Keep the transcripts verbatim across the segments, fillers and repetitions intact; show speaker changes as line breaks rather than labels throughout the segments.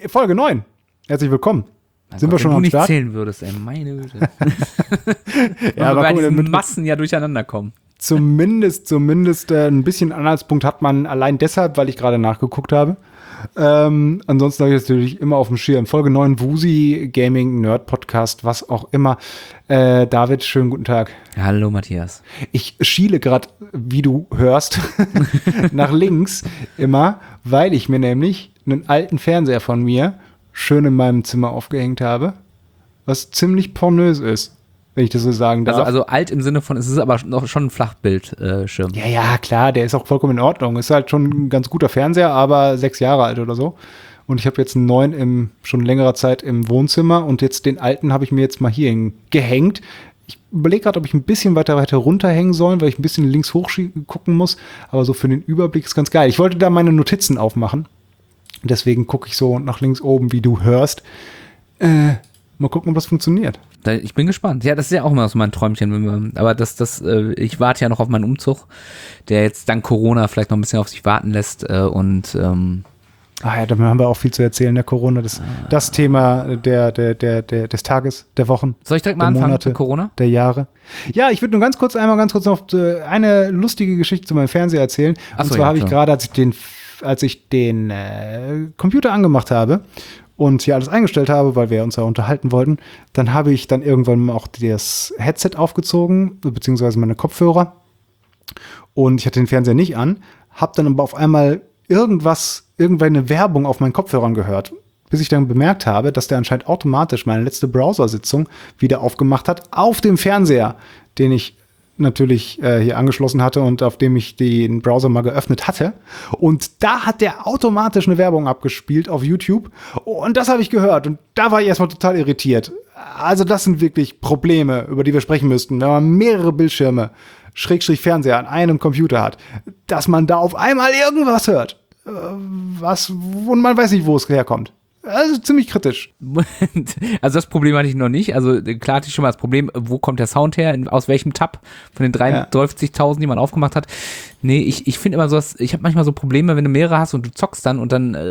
Folge neun. Herzlich willkommen.
Mein
Sind
Gott,
wir schon
wenn
am
du nicht
Start?
zählen würdest, ey, meine Güte.
Ja,
aber
aber
bei
guck mal,
diesen
damit-
Massen ja durcheinander kommen.
Zumindest, zumindest äh, ein bisschen Anhaltspunkt hat man allein deshalb, weil ich gerade nachgeguckt habe. Ähm, ansonsten habe ich natürlich immer auf dem Schirm. Folge neun, Wusi, Gaming, Nerd Podcast, was auch immer. Äh, David, schönen guten Tag.
Hallo Matthias.
Ich schiele gerade, wie du hörst, nach links immer, weil ich mir nämlich einen alten Fernseher von mir schön in meinem Zimmer aufgehängt habe, was ziemlich pornös ist, wenn ich das so sagen darf.
Also, also alt im Sinne von, es ist aber noch schon ein Flachbildschirm.
Ja, ja, klar, der ist auch vollkommen in Ordnung. Ist halt schon ein ganz guter Fernseher, aber sechs Jahre alt oder so. Und ich habe jetzt einen neuen im, schon längerer Zeit im Wohnzimmer und jetzt den alten habe ich mir jetzt mal hier gehängt. Ich überlege gerade, ob ich ein bisschen weiter weiter runterhängen soll, weil ich ein bisschen links hoch gucken muss. Aber so für den Überblick ist ganz geil. Ich wollte da meine Notizen aufmachen. Deswegen gucke ich so nach links oben, wie du hörst. Äh, mal gucken, ob das funktioniert.
Ich bin gespannt. Ja, das ist ja auch immer so mein Träumchen. Wenn wir, aber das, das, äh, ich warte ja noch auf meinen Umzug, der jetzt dank Corona vielleicht noch ein bisschen auf sich warten lässt. Äh, und ähm,
Ah ja, da haben wir auch viel zu erzählen, der Corona. Das, ah. das Thema der, der, der, der, des Tages, der Wochen.
Soll ich direkt mal anfangen
Monate,
mit Corona?
Der Jahre. Ja, ich würde nur ganz kurz einmal ganz kurz noch eine lustige Geschichte zu meinem Fernseher erzählen.
Ach
und
so,
zwar
ja,
habe ich gerade, als ich den, als ich den äh, Computer angemacht habe und hier alles eingestellt habe, weil wir uns ja unterhalten wollten, dann habe ich dann irgendwann auch das Headset aufgezogen, beziehungsweise meine Kopfhörer. Und ich hatte den Fernseher nicht an, habe dann aber auf einmal irgendwas, irgendeine Werbung auf meinen Kopfhörern gehört, bis ich dann bemerkt habe, dass der anscheinend automatisch meine letzte Browsersitzung wieder aufgemacht hat auf dem Fernseher, den ich natürlich äh, hier angeschlossen hatte und auf dem ich den Browser mal geöffnet hatte. Und da hat der automatisch eine Werbung abgespielt auf YouTube. Und das habe ich gehört. Und da war ich erstmal total irritiert. Also das sind wirklich Probleme, über die wir sprechen müssten, wenn man mehrere Bildschirme, Schrägstrich Fernseher an einem Computer hat, dass man da auf einmal irgendwas hört. Was, und man weiß nicht, wo es herkommt. Also ziemlich kritisch.
Also das Problem hatte ich noch nicht. Also klar hatte ich schon mal das Problem, wo kommt der Sound her, aus welchem Tab von den dreiundfünfzigtausend, die man aufgemacht hat. Nee, ich, ich finde immer so, dass, ich habe manchmal so Probleme, wenn du mehrere hast und du zockst dann und dann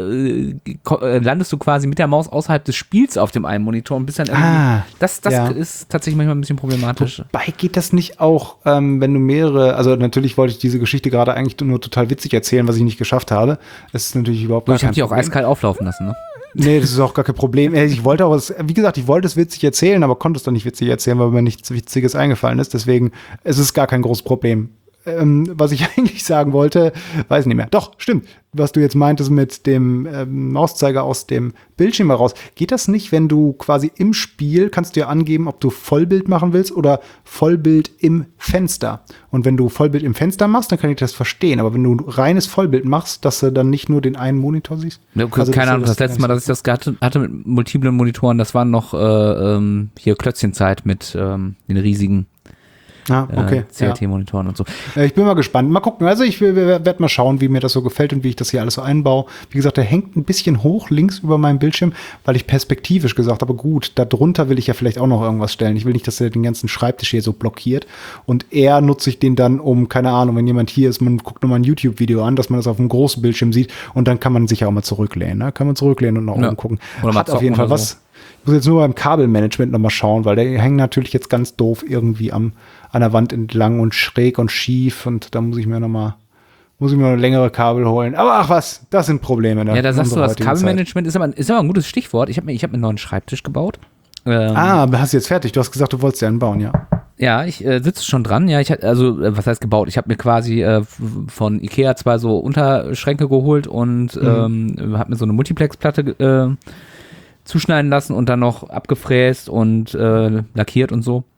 äh, landest du quasi mit der Maus außerhalb des Spiels auf dem einen Monitor und bist dann irgendwie,
ah,
das, das
ja.
ist tatsächlich manchmal ein bisschen problematisch.
Wobei geht das nicht auch, ähm, wenn du mehrere, also natürlich wollte ich diese Geschichte gerade eigentlich nur total witzig erzählen, was ich nicht geschafft habe. Das ist natürlich überhaupt gar
Ich habe
kein
die auch
Problem.
eiskalt auflaufen lassen, ne?
Nee, das ist auch gar kein Problem. Ich wollte auch, wie gesagt, ich wollte es witzig erzählen, aber konnte es doch nicht witzig erzählen, weil mir nichts Witziges eingefallen ist. Deswegen, es ist gar kein großes Problem. Ähm, was ich eigentlich sagen wollte, weiß nicht mehr. Doch, stimmt. Was du jetzt meintest mit dem ähm, Mauszeiger aus dem Bildschirm heraus. Geht das nicht, wenn du quasi im Spiel, kannst du ja angeben, ob du Vollbild machen willst oder Vollbild im Fenster. Und wenn du Vollbild im Fenster machst, dann kann ich das verstehen. Aber wenn du reines Vollbild machst, dass du dann nicht nur den einen Monitor siehst.
Ja, okay,
also,
keine Ahnung, das,
das
letzte Mal, dass ich das hatte, hatte mit multiplen Monitoren, das waren noch äh, ähm, hier Klötzchenzeit mit ähm, den riesigen
Ah, okay.
C R T-Monitoren ja. und so.
Ich bin mal gespannt. Mal gucken. Also ich werde mal schauen, wie mir das so gefällt und wie ich das hier alles so einbaue. Wie gesagt, der hängt ein bisschen hoch links über meinem Bildschirm, weil ich perspektivisch gesagt habe, gut, da drunter will ich ja vielleicht auch noch irgendwas stellen. Ich will nicht, dass er den ganzen Schreibtisch hier so blockiert. Und eher nutze ich den dann, um, keine Ahnung, wenn jemand hier ist, man guckt nochmal ein YouTube-Video an, dass man das auf einem großen Bildschirm sieht und dann kann man sich ja auch mal zurücklehnen. Ne? Kann man zurücklehnen und nach oben
ja.
gucken.
Oder
Hat auf jeden Fall was. So. Ich muss jetzt nur beim Kabelmanagement nochmal schauen, weil der hängt natürlich jetzt ganz doof irgendwie am, an der Wand entlang und schräg und schief und da muss ich mir nochmal, muss ich mir noch längere Kabel holen. Aber ach was, das sind Probleme.
Ja, da sagst du, das Kabelmanagement ist aber, ist aber ein gutes Stichwort. Ich habe mir, ich hab mir einen neuen Schreibtisch gebaut.
Ähm, ah, hast du jetzt fertig? Du hast gesagt, du wolltest ja einen bauen, ja.
Ja, ich äh, sitze schon dran. Ja, ich also äh, was heißt gebaut? Ich habe mir quasi äh, von Ikea zwei so Unterschränke geholt und mhm. ähm, habe mir so eine Multiplex-Platte äh, zuschneiden lassen und dann noch abgefräst und äh, lackiert und so.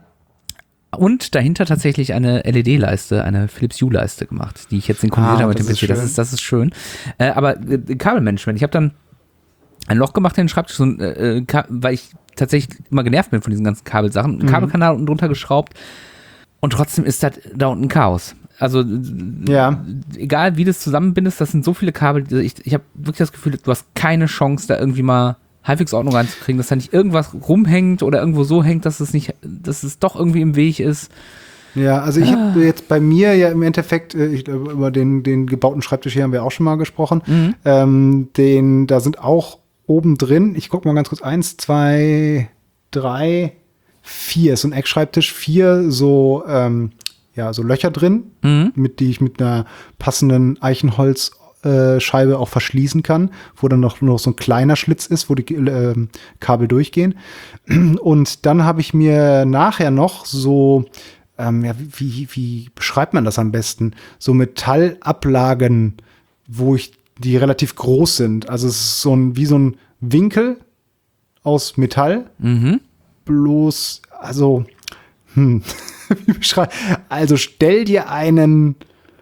Und dahinter tatsächlich eine L E D-Leiste, eine Philips Hue-Leiste gemacht, die ich jetzt synchronisiert ah, habe mit dem P C. Das ist, das ist schön. Äh, aber äh, Kabelmanagement, ich habe dann ein Loch gemacht in den Schreibtisch, so, äh, weil ich tatsächlich immer genervt bin von diesen ganzen Kabelsachen. Einen mhm. Kabelkanal unten drunter geschraubt und trotzdem ist das da unten Chaos. Also
ja.
egal wie du es zusammenbindest, das sind so viele Kabel, ich, ich habe wirklich das Gefühl, du hast keine Chance, da irgendwie mal halbwegs Ordnung reinzukriegen, dass da nicht irgendwas rumhängt oder irgendwo so hängt, dass es nicht, dass es doch irgendwie im Weg ist.
Ja, also ich ah. habe jetzt bei mir ja im Endeffekt, ich, über den, den gebauten Schreibtisch hier haben wir auch schon mal gesprochen, mhm. ähm, den, da sind auch oben drin, ich gucke mal ganz kurz, eins, zwei, drei, vier, ist so ein Eckschreibtisch, vier so, ähm, ja, so Löcher drin,
Mhm.
mit die ich mit einer passenden Eichenholzscheibe äh, auch verschließen kann, wo dann noch, noch so ein kleiner Schlitz ist, wo die äh, Kabel durchgehen. Und dann habe ich mir nachher noch so, ähm, ja, wie, wie beschreibt man das am besten? So Metallablagen, wo ich, die relativ groß sind. Also es ist so ein, wie so ein Winkel aus Metall.
Mhm.
Bloß, also, hm, wie beschreibt, also stell dir einen,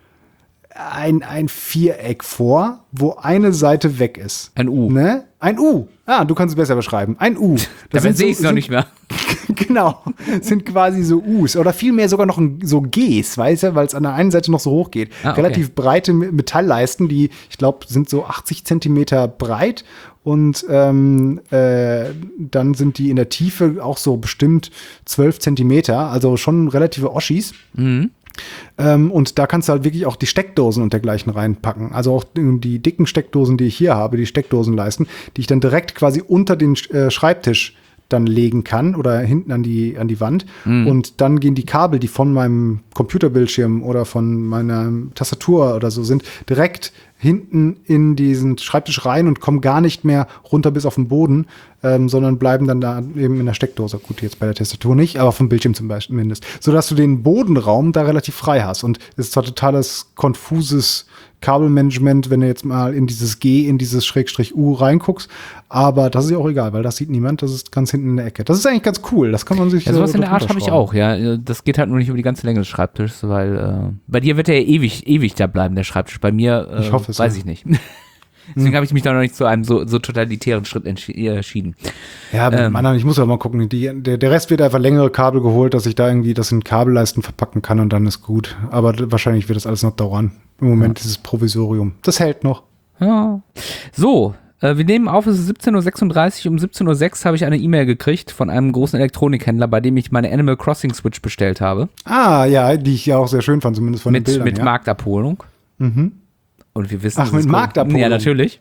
ein, ein Viereck vor, wo eine Seite weg ist.
Ein U.
Ne? Ein U. Ah, du kannst es besser beschreiben. Ein U. Das
Damit sehe ich es noch
sind-
nicht mehr.
Genau, sind quasi so U's oder vielmehr sogar noch ein, so G's, weißt du, weil es an der einen Seite noch so hoch geht.
Ah, okay.
Relativ breite Metallleisten, die, ich glaube, sind so achtzig Zentimeter breit und ähm, äh, dann sind die in der Tiefe auch so bestimmt zwölf Zentimeter, also schon relative Oschis.
Mhm.
Ähm, und da kannst du halt wirklich auch die Steckdosen und dergleichen reinpacken. Also auch die dicken Steckdosen, die ich hier habe, die Steckdosenleisten, die ich dann direkt quasi unter den äh, Schreibtisch dann legen kann oder hinten an die, an die Wand.
Mhm.
Und dann gehen die Kabel, die von meinem Computerbildschirm oder von meiner Tastatur oder so sind, direkt hinten in diesen Schreibtisch rein und kommen gar nicht mehr runter bis auf den Boden, ähm, sondern bleiben dann da eben in der Steckdose. Gut, jetzt bei der Tastatur nicht, aber vom Bildschirm zum Beispiel mindestens. Sodass du den Bodenraum da relativ frei hast. Und es ist zwar totales konfuses Kabelmanagement, wenn du jetzt mal in dieses G, in dieses Schrägstrich U reinguckst, aber das ist ja auch egal, weil das sieht niemand, das ist ganz hinten in der Ecke. Das ist eigentlich ganz cool, das kann man sich
Ja, sowas
so
in der Art habe ich
drunter
auch, ja. Das geht halt nur nicht über die ganze Länge des Schreibtisches, weil äh, bei dir wird der ja ewig, ewig da bleiben, der Schreibtisch. Bei mir äh,
Ich hoffe es,
weiß
ja.
ich nicht. Deswegen habe ich mich da noch nicht zu einem so, so totalitären Schritt entschi- entschieden.
Ja, bei dem
Ähm.
anderen, ich muss ja mal gucken. Die, der, der Rest wird einfach längere Kabel geholt, dass ich da irgendwie das in Kabelleisten verpacken kann und dann ist gut. Aber d- wahrscheinlich wird das alles noch dauern. Im Moment ist es Provisorium. Das hält noch.
Ja. So, äh, wir nehmen auf, es ist siebzehn Uhr sechsunddreißig. Um siebzehn Uhr sechs habe ich eine E-Mail gekriegt von einem großen Elektronikhändler, bei dem ich meine Animal Crossing Switch bestellt habe.
Ah, ja, die ich ja auch sehr schön fand, zumindest von
Mit,
den Bildern.
mit
ja.
Marktabholung.
Mhm.
Und wir wissen,
Ach,
es
mit
ist cool.
Marktabholung.
Ja, natürlich.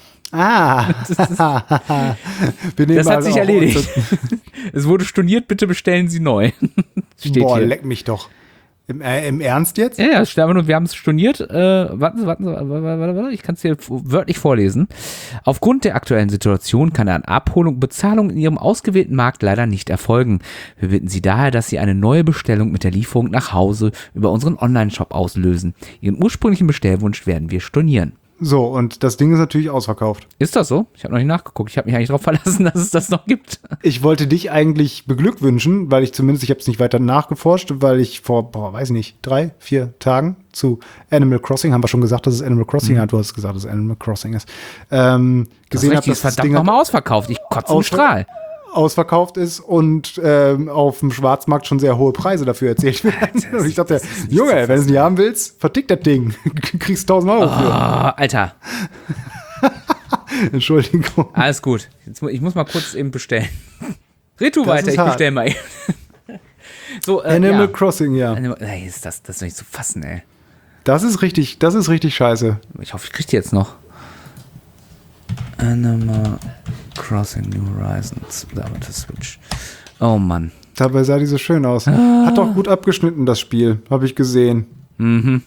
Ah, wir nehmen
Das hat
also
sich
auch
erledigt. Es wurde storniert, bitte bestellen Sie neu. Steht
Boah,
hier.
leck mich doch. Im, äh, im Ernst jetzt?
Ja, ja, es steht einfach nur, wir haben es storniert. Äh, warten Sie, warten Sie, warte, warte, warte, ich kann es hier wörtlich vorlesen. Aufgrund der aktuellen Situation kann eine Abholung und Bezahlung in Ihrem ausgewählten Markt leider nicht erfolgen. Wir bitten Sie daher, dass Sie eine neue Bestellung mit der Lieferung nach Hause über unseren Online-Shop auslösen. Ihren ursprünglichen Bestellwunsch werden wir stornieren.
So, und das Ding ist natürlich ausverkauft.
Ist das so? Ich habe noch nicht nachgeguckt. Ich habe mich eigentlich darauf verlassen, dass es das noch gibt.
Ich wollte dich eigentlich beglückwünschen, weil ich zumindest, ich habe es nicht weiter nachgeforscht, weil ich vor, boah, weiß ich nicht, drei, vier Tagen zu Animal Crossing, haben wir schon gesagt, dass es Animal Crossing,
Mhm.
ja, du hast gesagt, dass es Animal Crossing ist, ähm, gesehen habe,
das
dass das
verdammt
Ding
nochmal ausverkauft. Ich kotze im
Ausver-
Strahl.
ausverkauft ist und ähm, auf dem Schwarzmarkt schon sehr hohe Preise dafür erzählt werden. Und ich dachte, Junge, wenn du es nicht haben willst, vertick das Ding. Kriegst tausend Euro für.
Ah, Alter,
Entschuldigung.
alles gut. Jetzt, mu- ich muss mal kurz eben bestellen. Red du
Das
weiter,
ist
ich
hart.
bestell mal eben. So, äh,
Animal
ja.
Crossing, ja.
Animal, ey, ist das, das ist doch nicht zu fassen, ey.
Das ist richtig, das ist richtig scheiße.
Ich hoffe, ich krieg die jetzt noch. Animal Crossing New Horizons. Da wird das Switch. Oh Mann.
Dabei sah die so schön aus. Hat doch gut abgeschnitten, das Spiel. Habe ich gesehen.
Mhm.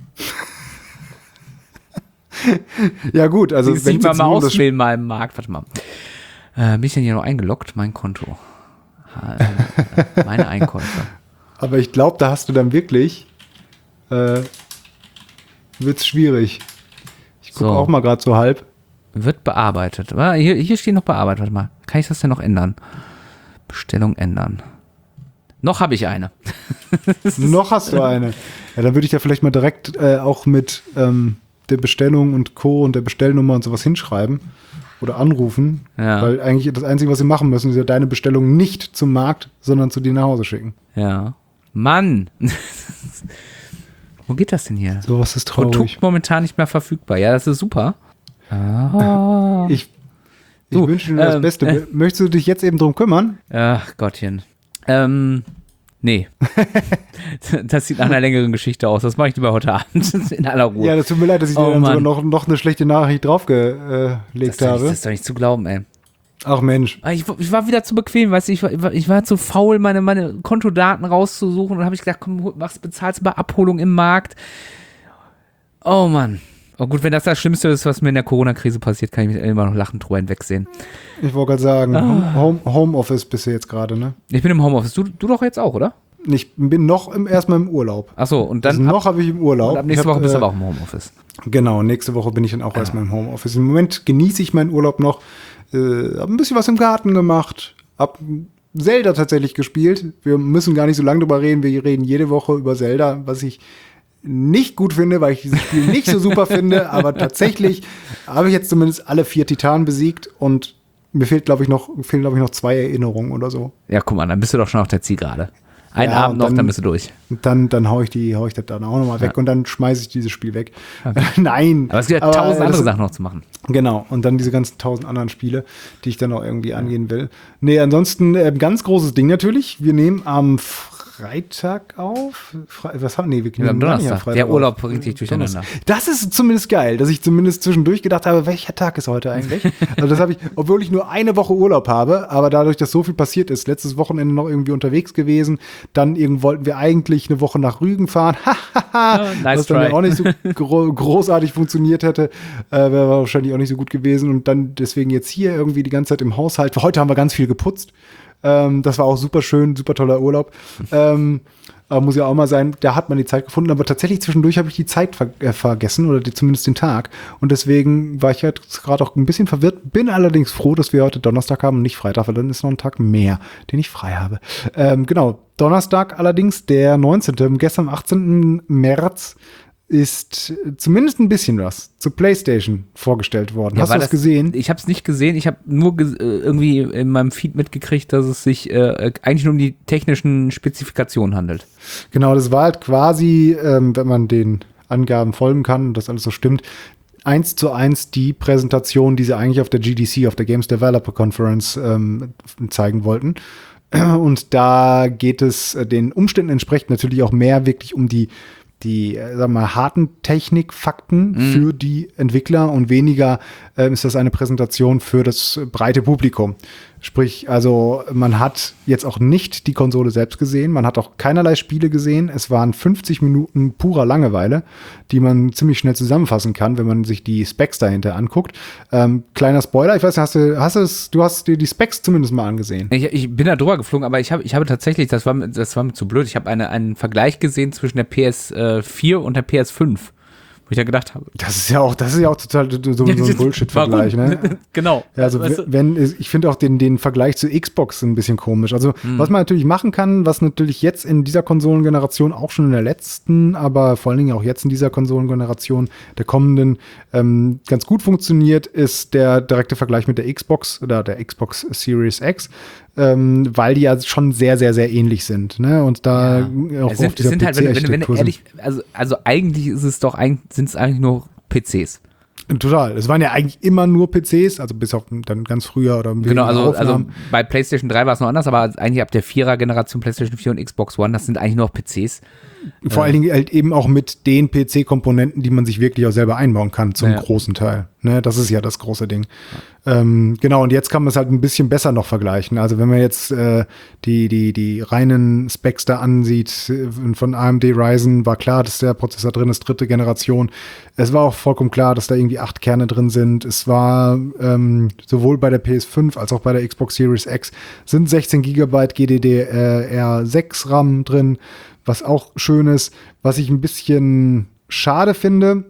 Ja gut, also
Also,
wenn
ich mal,
jetzt
mal
nur um das
auswählen mal im Markt. Warte mal. Äh, bin ich denn hier noch eingeloggt? Mein Konto. Ha, äh, meine Einkäufe.
Aber ich glaube, da hast du dann wirklich, äh, wird's schwierig. Ich gucke
So.
auch mal gerade so halb.
Wird bearbeitet. Wa- Hier, hier steht noch bearbeitet. Warte mal. Kann ich das denn noch ändern? Bestellung ändern. Noch habe ich eine.
Noch hast du eine. Ja, dann würde ich ja vielleicht mal direkt äh, auch mit ähm, der Bestellung und Co. und der Bestellnummer und sowas hinschreiben oder anrufen.
Ja.
Weil eigentlich das Einzige, was sie machen müssen, ist ja deine Bestellung nicht zum Markt, sondern zu dir nach Hause schicken.
Ja. Mann. Wo geht das denn hier?
Sowas ist traurig.
Produkt momentan nicht mehr verfügbar. Ja, das ist super. Ah.
Ich, ich
Du,
wünsche dir nur das
ähm,
Beste.
äh.
Möchtest du dich jetzt eben drum kümmern?
Ach Gottchen. Ähm, Nee. Das sieht nach einer längeren Geschichte aus. Das mache ich lieber heute Abend in aller Ruhe.
Ja, das tut mir leid, dass ich
Oh,
dir dann
Mann.
sogar noch, noch eine schlechte Nachricht draufgelegt
das, ist doch
habe.
nicht, das ist doch nicht zu glauben, ey.
Ach Mensch.
Ich, ich war wieder zu bequem, weißt du, ich war, ich war zu faul, meine, meine Kontodaten rauszusuchen und habe ich gedacht, komm, machst, bezahlst bei Abholung im Markt. Oh Mann. Oh gut, wenn das das Schlimmste ist, was mir in der Corona-Krise passiert, kann ich mich immer noch lachend drüber hinwegsehen.
Ich wollte gerade sagen,
Ah.
Home, Homeoffice bist du jetzt gerade, ne?
Ich bin im Homeoffice. Du, du doch jetzt auch, oder?
Ich bin noch im, erstmal im Urlaub.
Ach so, und dann
Also noch habe ich im Urlaub.
und ab nächste
Ich hab,
Woche bist du
äh,
aber auch im Homeoffice.
Genau, nächste Woche bin ich dann auch erstmal im Homeoffice. Im Moment genieße ich meinen Urlaub noch. Äh, hab ein bisschen was im Garten gemacht. Hab Zelda tatsächlich gespielt. Wir müssen gar nicht so lange drüber reden. Wir reden jede Woche über Zelda, was ich nicht gut finde, weil ich dieses Spiel nicht so super finde. Aber tatsächlich habe ich jetzt zumindest alle vier Titanen besiegt und mir fehlt, glaube ich, noch, fehlen, glaube ich, noch zwei Erinnerungen oder so.
Ja, guck mal, dann bist du doch schon auf der Zielgerade. Ein
Ja,
Abend
und
noch,
dann-
dann bist du durch.
Und dann, dann hau ich die, hau ich das dann auch nochmal weg
Ja.
und dann schmeiße ich dieses Spiel weg. Nein.
Aber es gibt ja
aber
tausend
das-
andere Sachen noch zu machen.
Genau, und dann diese ganzen tausend anderen Spiele, die ich dann auch irgendwie angehen will. Nee, ansonsten äh, ganz großes Ding natürlich. Wir nehmen am Freitag auf. Fre was haben nee, wir
Ja, am
nehmen gar nicht am
Donnerstag.
Freitag
Der
auf.
Urlaub bringt dich durcheinander.
Donnerstag. Das ist zumindest geil, dass ich zumindest zwischendurch gedacht habe, welcher Tag ist heute eigentlich? Also das habe ich, obwohl ich nur eine Woche Urlaub habe, aber dadurch, dass so viel passiert ist, letztes Wochenende noch irgendwie unterwegs gewesen, dann irgend wollten wir eigentlich eine Woche nach Rügen fahren,
Ah, nice
was dann
try.
ja auch nicht so gro großartig funktioniert hätte, äh, wäre wahrscheinlich auch nicht so gut gewesen und dann deswegen jetzt hier irgendwie die ganze Zeit im Haushalt. Für heute haben wir ganz viel geputzt. Ähm, das war auch super schön, super toller Urlaub. ähm, aber muss ja auch mal sein, da hat man die Zeit gefunden, aber tatsächlich zwischendurch habe ich die Zeit ver äh, vergessen oder die, zumindest den Tag. Und deswegen war ich halt gerade auch ein bisschen verwirrt, bin allerdings froh, dass wir heute Donnerstag haben und nicht Freitag, weil dann ist noch ein Tag mehr, den ich frei habe. Ähm, genau, Donnerstag allerdings, der neunzehnte Gestern am achtzehnten März ist zumindest ein bisschen was zur PlayStation vorgestellt worden.
Ja,
Hast
war
du das
das
gesehen?
Ich habe es nicht gesehen. Ich habe nur ges äh, irgendwie in meinem Feed mitgekriegt, dass es sich äh, eigentlich nur um die technischen Spezifikationen handelt.
Genau, das war halt quasi, ähm, wenn man den Angaben folgen kann und das alles so stimmt, eins zu eins die Präsentation, die sie eigentlich auf der G D C, auf der Games Developer Conference ähm, zeigen wollten. Und da geht es äh, den Umständen entsprechend natürlich auch mehr wirklich um die die, äh, sagen wir mal, harten Technikfakten
Mhm.
für die Entwickler und weniger ähm, ist das eine Präsentation für das breite Publikum. Sprich, also man hat jetzt auch nicht die Konsole selbst gesehen, man hat auch keinerlei Spiele gesehen. Es waren fünfzig Minuten purer Langeweile, die man ziemlich schnell zusammenfassen kann, wenn man sich die Specs dahinter anguckt. Ähm, kleiner Spoiler, ich weiß nicht, hast du, hast es, du hast dir die Specs zumindest mal angesehen.
Ich, ich bin da drüber geflogen, aber ich habe ich habe tatsächlich, das war, mir- das war mir zu blöd, ich habe eine, einen Vergleich gesehen zwischen der P S vier und der P S fünf, wo ich ja gedacht habe.
Das ist ja auch, das ist ja auch total so, so ein Bullshit-Vergleich,
Warum?
ne?
Genau.
Ja, also
Weißt du?
wenn, ich finde auch den, den Vergleich zu Xbox ein bisschen komisch. Also
Mhm.
was man natürlich machen kann, was natürlich jetzt in dieser Konsolengeneration, auch schon in der letzten, aber vor allen Dingen auch jetzt in dieser Konsolengeneration der kommenden ähm, ganz gut funktioniert, ist der direkte Vergleich mit der Xbox oder der Xbox Series X, ähm, weil die ja schon sehr, sehr, sehr ähnlich sind. Ne? Und da
Ja.
auch
Es sind,
auf
es
dieser
sind halt, wenn, wenn, wenn du
P C-Architektur
ehrlich, also, also eigentlich ist es doch, sind es eigentlich nur P Cs.
Total. Es waren ja eigentlich immer nur P Cs, also bis auf dann ganz früher oder
Genau, also, also
Aufnahmen.
bei PlayStation drei war es noch anders, aber eigentlich ab der Vierer-Generation PlayStation vier und Xbox One, das sind eigentlich nur noch P Cs.
Vor allen Dingen halt eben auch mit den P C-Komponenten, die man sich wirklich auch selber einbauen kann, zum
Ja.
großen Teil. Ne, das ist ja das große Ding. Ähm, genau, und jetzt kann man es halt ein bisschen besser noch vergleichen. Also wenn man jetzt äh, die, die, die reinen Specs da ansieht, äh, von A M D Ryzen, war klar, dass der Prozessor drin ist, dritte Generation. Es war auch vollkommen klar, dass da irgendwie acht Kerne drin sind. Es war ähm, sowohl bei der P S fünf als auch bei der Xbox Series X sind sechzehn Gigabyte G D D R sechs RAM drin, was auch schön ist. Was ich ein bisschen schade finde,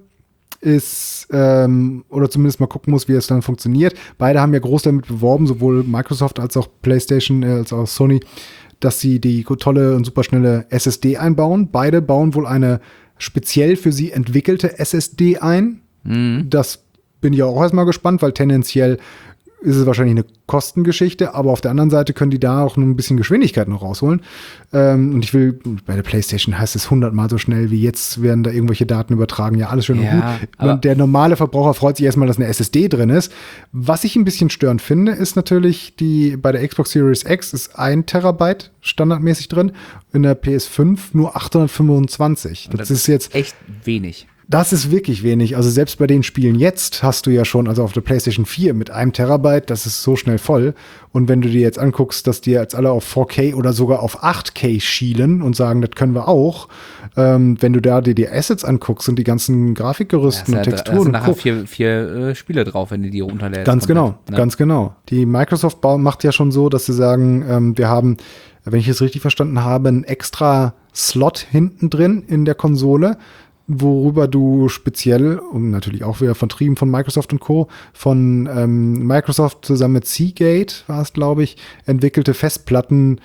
ist, ähm, oder zumindest mal gucken muss, wie es dann funktioniert. Beide haben ja groß damit beworben, sowohl Microsoft als auch PlayStation, äh, als auch Sony, dass sie die tolle und superschnelle S S D einbauen. Beide bauen wohl eine speziell für sie entwickelte S S D ein.
Mhm.
Das bin ich auch erstmal gespannt, weil tendenziell ist es wahrscheinlich eine Kostengeschichte, aber auf der anderen Seite können die da auch nur ein bisschen Geschwindigkeit noch rausholen. Ähm, und ich will, bei der PlayStation heißt es hundertmal so schnell wie jetzt, werden da irgendwelche Daten übertragen. Ja, alles schön
Ja,
und gut. Und der normale Verbraucher freut sich erstmal, dass eine S S D drin ist. Was ich ein bisschen störend finde, ist natürlich, die bei der Xbox Series X ist ein Terabyte standardmäßig drin, in der P S fünf nur achthundertfünfundzwanzig. Das, das ist jetzt
echt wenig.
Das ist wirklich wenig. Also selbst bei den Spielen jetzt hast du ja schon, also auf der PlayStation vier mit einem Terabyte, das ist so schnell voll. Und wenn du dir jetzt anguckst, dass die jetzt alle auf vier K oder sogar auf acht K schielen und sagen, das können wir auch, ähm, wenn du da dir die Assets anguckst und die ganzen Grafikgerüsten
ja,
und
ja,
Texturen.
Da sind nachher vier, vier äh, Spiele drauf, wenn du die runterlädst.
Ganz genau,
ne?
ganz genau. Die Microsoft macht ja schon so, dass sie sagen, ähm, wir haben, wenn ich es richtig verstanden habe, einen extra Slot hinten drin in der Konsole, worüber du speziell, und natürlich auch wieder vertrieben von Microsoft und Co., von ähm, Microsoft zusammen mit Seagate, war es, glaube ich, entwickelte Festplatten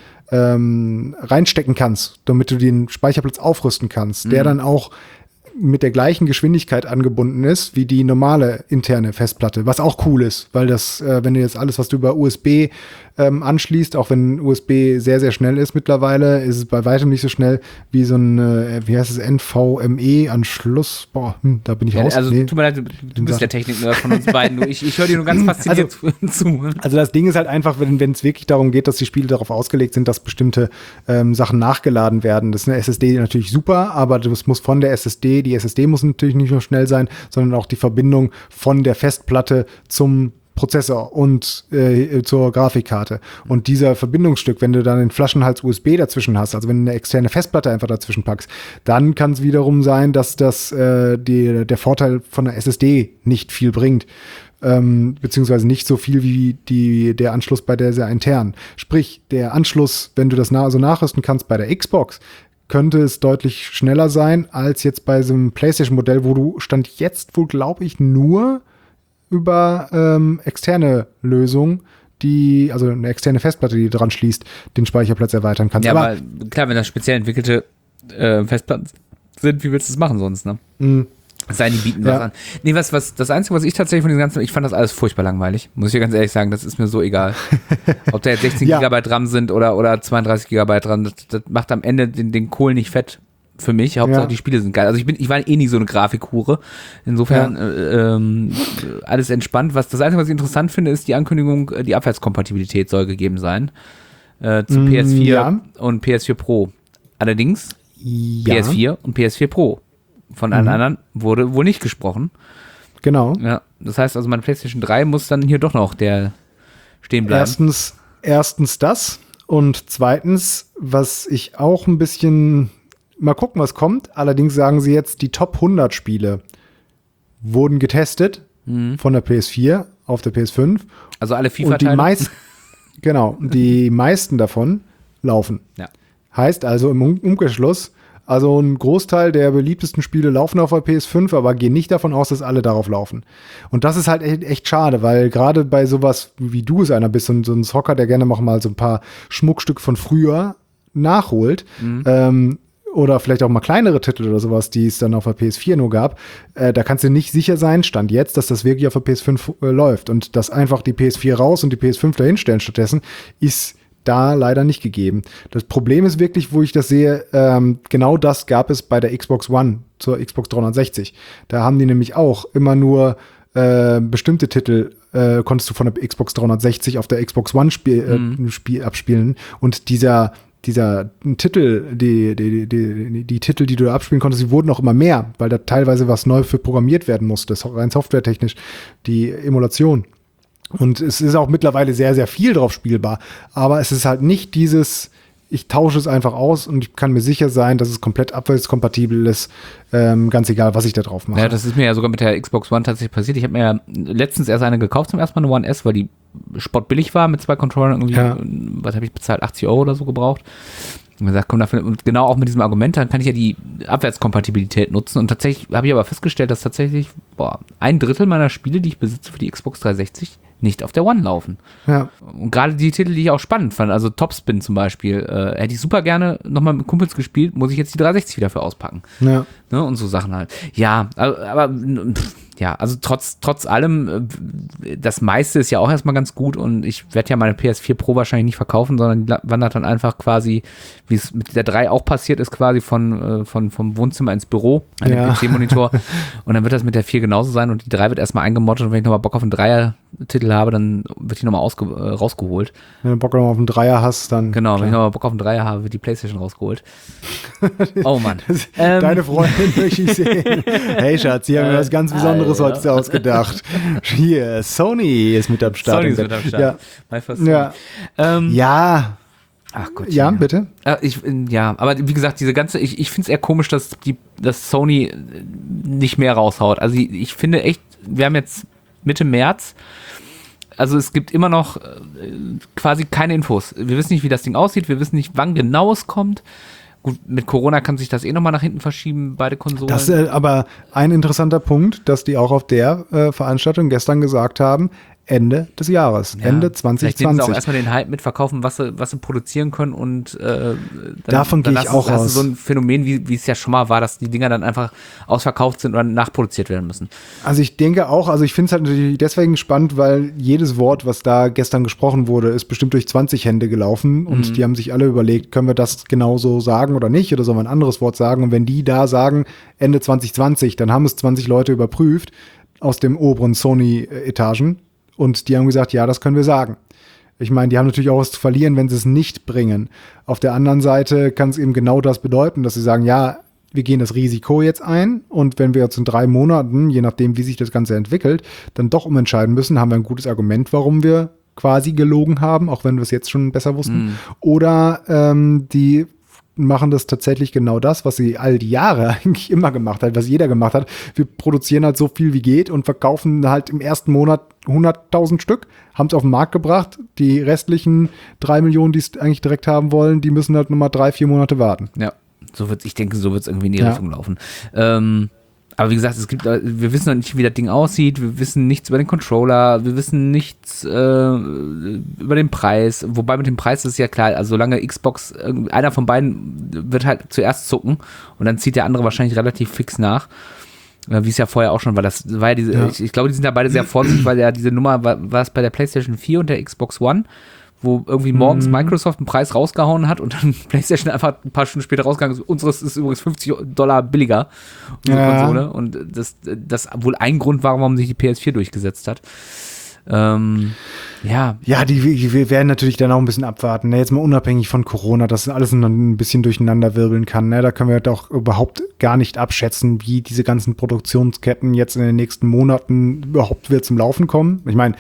ähm, reinstecken kannst, damit du den Speicherplatz aufrüsten kannst, mhm. der dann auch mit der gleichen Geschwindigkeit angebunden ist wie die normale interne Festplatte, was auch cool ist, weil das, äh, wenn du jetzt alles, was du über U S B ähm, anschließt, auch wenn U S B sehr, sehr schnell ist mittlerweile, ist es bei weitem nicht so schnell wie so ein, äh, wie heißt es, N V M E-Anschluss. Boah, hm, da bin ich
ja,
raus.
Also
nee.
tut mir leid, du, du bist der Technik-Nerd von uns beiden. Ich, ich höre dir nur ganz fasziniert
also,
zu.
Also das Ding ist halt einfach, wenn es wirklich darum geht, dass die Spiele darauf ausgelegt sind, dass bestimmte ähm, Sachen nachgeladen werden. Das ist eine S S D natürlich super, aber das muss von der S S D, die S S D muss natürlich nicht nur schnell sein, sondern auch die Verbindung von der Festplatte zum Prozessor und äh, zur Grafikkarte. Und dieser Verbindungsstück, wenn du dann den Flaschenhals U S B dazwischen hast, also wenn du eine externe Festplatte einfach dazwischen packst, dann kann es wiederum sein, dass das äh, die, der Vorteil von der S S D nicht viel bringt. Ähm, beziehungsweise nicht so viel wie die, der Anschluss bei der sehr intern. Sprich, der Anschluss, wenn du das na- so nachrüsten kannst bei der Xbox, könnte es deutlich schneller sein als jetzt bei so einem PlayStation-Modell, wo du Stand jetzt wohl, glaube ich, nur über ähm, externe Lösungen, die, also eine externe Festplatte, die dran schließt, den Speicherplatz erweitern kannst.
Ja,
aber,
aber klar, wenn das speziell entwickelte äh, Festplatten sind, wie willst du das machen sonst, ne?
Mhm.
Es sei denn, die bieten
Ja.
was an. Nee, was, was, das Einzige, was ich tatsächlich von diesem ganzen, ich fand das alles furchtbar langweilig. Muss ich dir ganz ehrlich sagen, das ist mir so egal. Ob da jetzt sechzehn
Ja.
Gigabyte RAM sind oder, oder zweiunddreißig Gigabyte RAM, das, das macht am Ende den, den Kohl nicht fett für mich. Hauptsache,
Ja.
die Spiele sind geil. Also ich bin, ich war eh nie so eine Grafikhure. Insofern, äh, ähm, alles entspannt. Was, das Einzige, was ich interessant finde, ist die Ankündigung, äh, die Abwärtskompatibilität soll gegeben sein. Äh, zu
Mm,
P S vier
ja.
und P S vier Pro. Allerdings,
ja,
P S vier und P S vier Pro. Von allen
Mhm.
anderen wurde wohl nicht gesprochen.
genau.
Ja, das heißt also, meine PlayStation drei muss dann hier doch noch der stehen bleiben.
Erstens, erstens das und zweitens, was ich auch ein bisschen, mal gucken, was kommt. Allerdings sagen sie jetzt, die Top hundert Spiele wurden getestet
Mhm.
von der P S vier auf der P S fünf.
Also alle
Und die
FIFA-Teile.
meisten, genau, die meisten davon laufen.
Ja.
Heißt also im Um- Umkehrschluss, also ein Großteil der beliebtesten Spiele laufen auf der P S fünf, aber gehen nicht davon aus, dass alle darauf laufen. Und das ist halt echt, echt schade, weil gerade bei sowas, wie du es einer bist, so ein, so ein Zocker, der gerne noch mal so ein paar Schmuckstücke von früher nachholt,
Mhm.
ähm, oder vielleicht auch mal kleinere Titel oder sowas, die es dann auf der P S vier nur gab, äh, da kannst du nicht sicher sein, Stand jetzt, dass das wirklich auf der P S fünf äh, läuft. Und dass einfach die P S vier raus und die P S fünf dahinstellen stattdessen, ist da leider nicht gegeben. Das Problem ist wirklich, wo ich das sehe, ähm, genau das gab es bei der Xbox One zur Xbox dreihundertsechzig. Da haben die nämlich auch immer nur äh, bestimmte Titel äh, konntest du von der Xbox dreihundertsechzig auf der Xbox One spiel, äh,
Mhm.
spiel, abspielen. Und dieser dieser Titel, die, die, die, die, die Titel, die du da abspielen konntest, die wurden auch immer mehr, weil da teilweise was neu für programmiert werden musste, rein softwaretechnisch, die Emulation. Und es ist auch mittlerweile sehr, sehr viel drauf spielbar. Aber es ist halt nicht dieses, ich tausche es einfach aus und ich kann mir sicher sein, dass es komplett abwärtskompatibel ist, ähm, ganz egal, was ich da drauf mache.
Ja, das ist mir ja sogar mit der Xbox One tatsächlich passiert. Ich habe mir ja letztens erst eine gekauft, zum ersten Mal eine One S, weil die spottbillig war mit zwei Controllern. Irgendwie,
Ja.
was habe ich bezahlt? achtzig Euro oder so gebraucht. Und gesagt, komm, dafür, und genau auch mit diesem Argument, dann kann ich ja die Abwärtskompatibilität nutzen. Und tatsächlich habe ich aber festgestellt, dass tatsächlich boah, ein Drittel meiner Spiele, die ich besitze für die Xbox dreihundertsechzig, nicht auf der One laufen.
Ja.
Und gerade die Titel, die ich auch spannend fand, also Topspin zum Beispiel, äh, hätte ich super gerne nochmal mit Kumpels gespielt, muss ich jetzt die dreihundertsechzig wieder für auspacken.
Ja.
Ne? Und so Sachen halt. Ja, aber, aber pff, ja, also trotz, trotz allem, das meiste ist ja auch erstmal ganz gut und ich werde ja meine P S vier Pro wahrscheinlich nicht verkaufen, sondern die wandert dann einfach quasi, wie es mit der drei auch passiert ist, quasi von, von, vom Wohnzimmer ins Büro, an den
Ja.
P C-Monitor und dann wird das mit der vier genauso sein und die drei wird erstmal eingemottet und wenn ich nochmal Bock auf einen Dreier-Titel habe, dann wird die nochmal ausge, äh, rausgeholt.
Wenn du Bock noch auf einen Dreier hast, dann.
Genau, wenn
klar.
ich nochmal Bock auf einen Dreier habe, wird die PlayStation rausgeholt. Oh Mann. Ähm,
Deine Freundin möchte ich sehen. Hey Schatz, hier haben wir was ganz Besonderes
Alter.
heute ausgedacht. Hier, Sony ist mit am Start.
Sony ist mit am Start.
Ja.
My first
Ja.
Ähm,
Ja.
Ach Gott.
Ja, bitte.
Äh, ich, ja, aber wie gesagt, diese ganze, ich, ich finde es eher komisch, dass die, dass Sony nicht mehr raushaut. Also ich, ich finde echt, wir haben jetzt Mitte März, also es gibt immer noch äh, quasi keine Infos. Wir wissen nicht, wie das Ding aussieht, wir wissen nicht, wann genau es kommt. Gut, mit Corona kann sich das eh nochmal nach hinten verschieben, beide Konsolen.
Das ist äh, aber ein interessanter Punkt, dass die auch auf der äh, Veranstaltung gestern gesagt haben, Ende des Jahres,
Ja,
Ende
Vielleicht
zwanzig
nehmen sie auch
zwanzig.
erstmal den Hype mitverkaufen, was sie, was sie produzieren können und äh, dann,
Davon
dann
gehe ich
hast du-
auch
hast du
aus.
so ein Phänomen, wie wie es ja schon mal war, dass die Dinger dann einfach ausverkauft sind oder nachproduziert werden müssen.
Also ich denke auch, also ich finde es halt natürlich deswegen spannend, weil jedes Wort, was da gestern gesprochen wurde, ist bestimmt durch zwanzig Hände gelaufen und
Mhm.
die haben sich alle überlegt, können wir das genauso sagen oder nicht oder sollen wir ein anderes Wort sagen und wenn die da sagen Ende zwanzig zwanzig, dann haben es zwanzig Leute überprüft aus dem oberen Sony-Etagen und die haben gesagt, ja, das können wir sagen. Ich meine, die haben natürlich auch was zu verlieren, wenn sie es nicht bringen. Auf der anderen Seite kann es eben genau das bedeuten, dass sie sagen, ja, wir gehen das Risiko jetzt ein und wenn wir jetzt in drei Monaten, je nachdem, wie sich das Ganze entwickelt, dann doch umentscheiden müssen, haben wir ein gutes Argument, warum wir quasi gelogen haben, auch wenn wir es jetzt schon besser wussten.
Mhm.
Oder ähm, die machen das tatsächlich genau das, was sie all die Jahre eigentlich immer gemacht hat, was jeder gemacht hat. Wir produzieren halt so viel wie geht und verkaufen halt im ersten Monat hunderttausend Stück, haben es auf den Markt gebracht. Die restlichen drei Millionen, die es eigentlich direkt haben wollen, die müssen halt nochmal drei, vier Monate warten.
Ja, so wird's, ich denke, so wird es irgendwie in die
Ja.
Richtung laufen. Ähm, aber wie gesagt, es gibt, äh, wir wissen noch nicht, wie das Ding aussieht, wir wissen nichts über den Controller, wir wissen nichts äh, über den Preis, wobei mit dem Preis ist ja klar, also solange Xbox, irgend- einer von beiden wird halt zuerst zucken und dann zieht der andere wahrscheinlich relativ fix nach. Äh, Wie es ja vorher auch schon war. Das war ja diese,
Ja.
ich, ich glaube, die sind da beide sehr vorsichtig, weil ja diese Nummer war, war es bei der PlayStation vier und der Xbox One, wo irgendwie morgens
Mhm.
Microsoft einen Preis rausgehauen hat und dann PlayStation einfach ein paar Stunden später rausgegangen ist. Unseres ist übrigens fünfzig Dollar billiger, unsere
Ja.
Konsole. Und das, das wohl ein Grund war, warum sich die P S vier durchgesetzt hat. Ähm, ja,
Ja, die, die wir werden natürlich dann auch ein bisschen abwarten. Ne? Jetzt mal unabhängig von Corona, dass alles ein bisschen durcheinander wirbeln kann. Ne? Da können wir doch überhaupt gar nicht abschätzen, wie diese ganzen Produktionsketten jetzt in den nächsten Monaten überhaupt wieder zum Laufen kommen. Ich meine,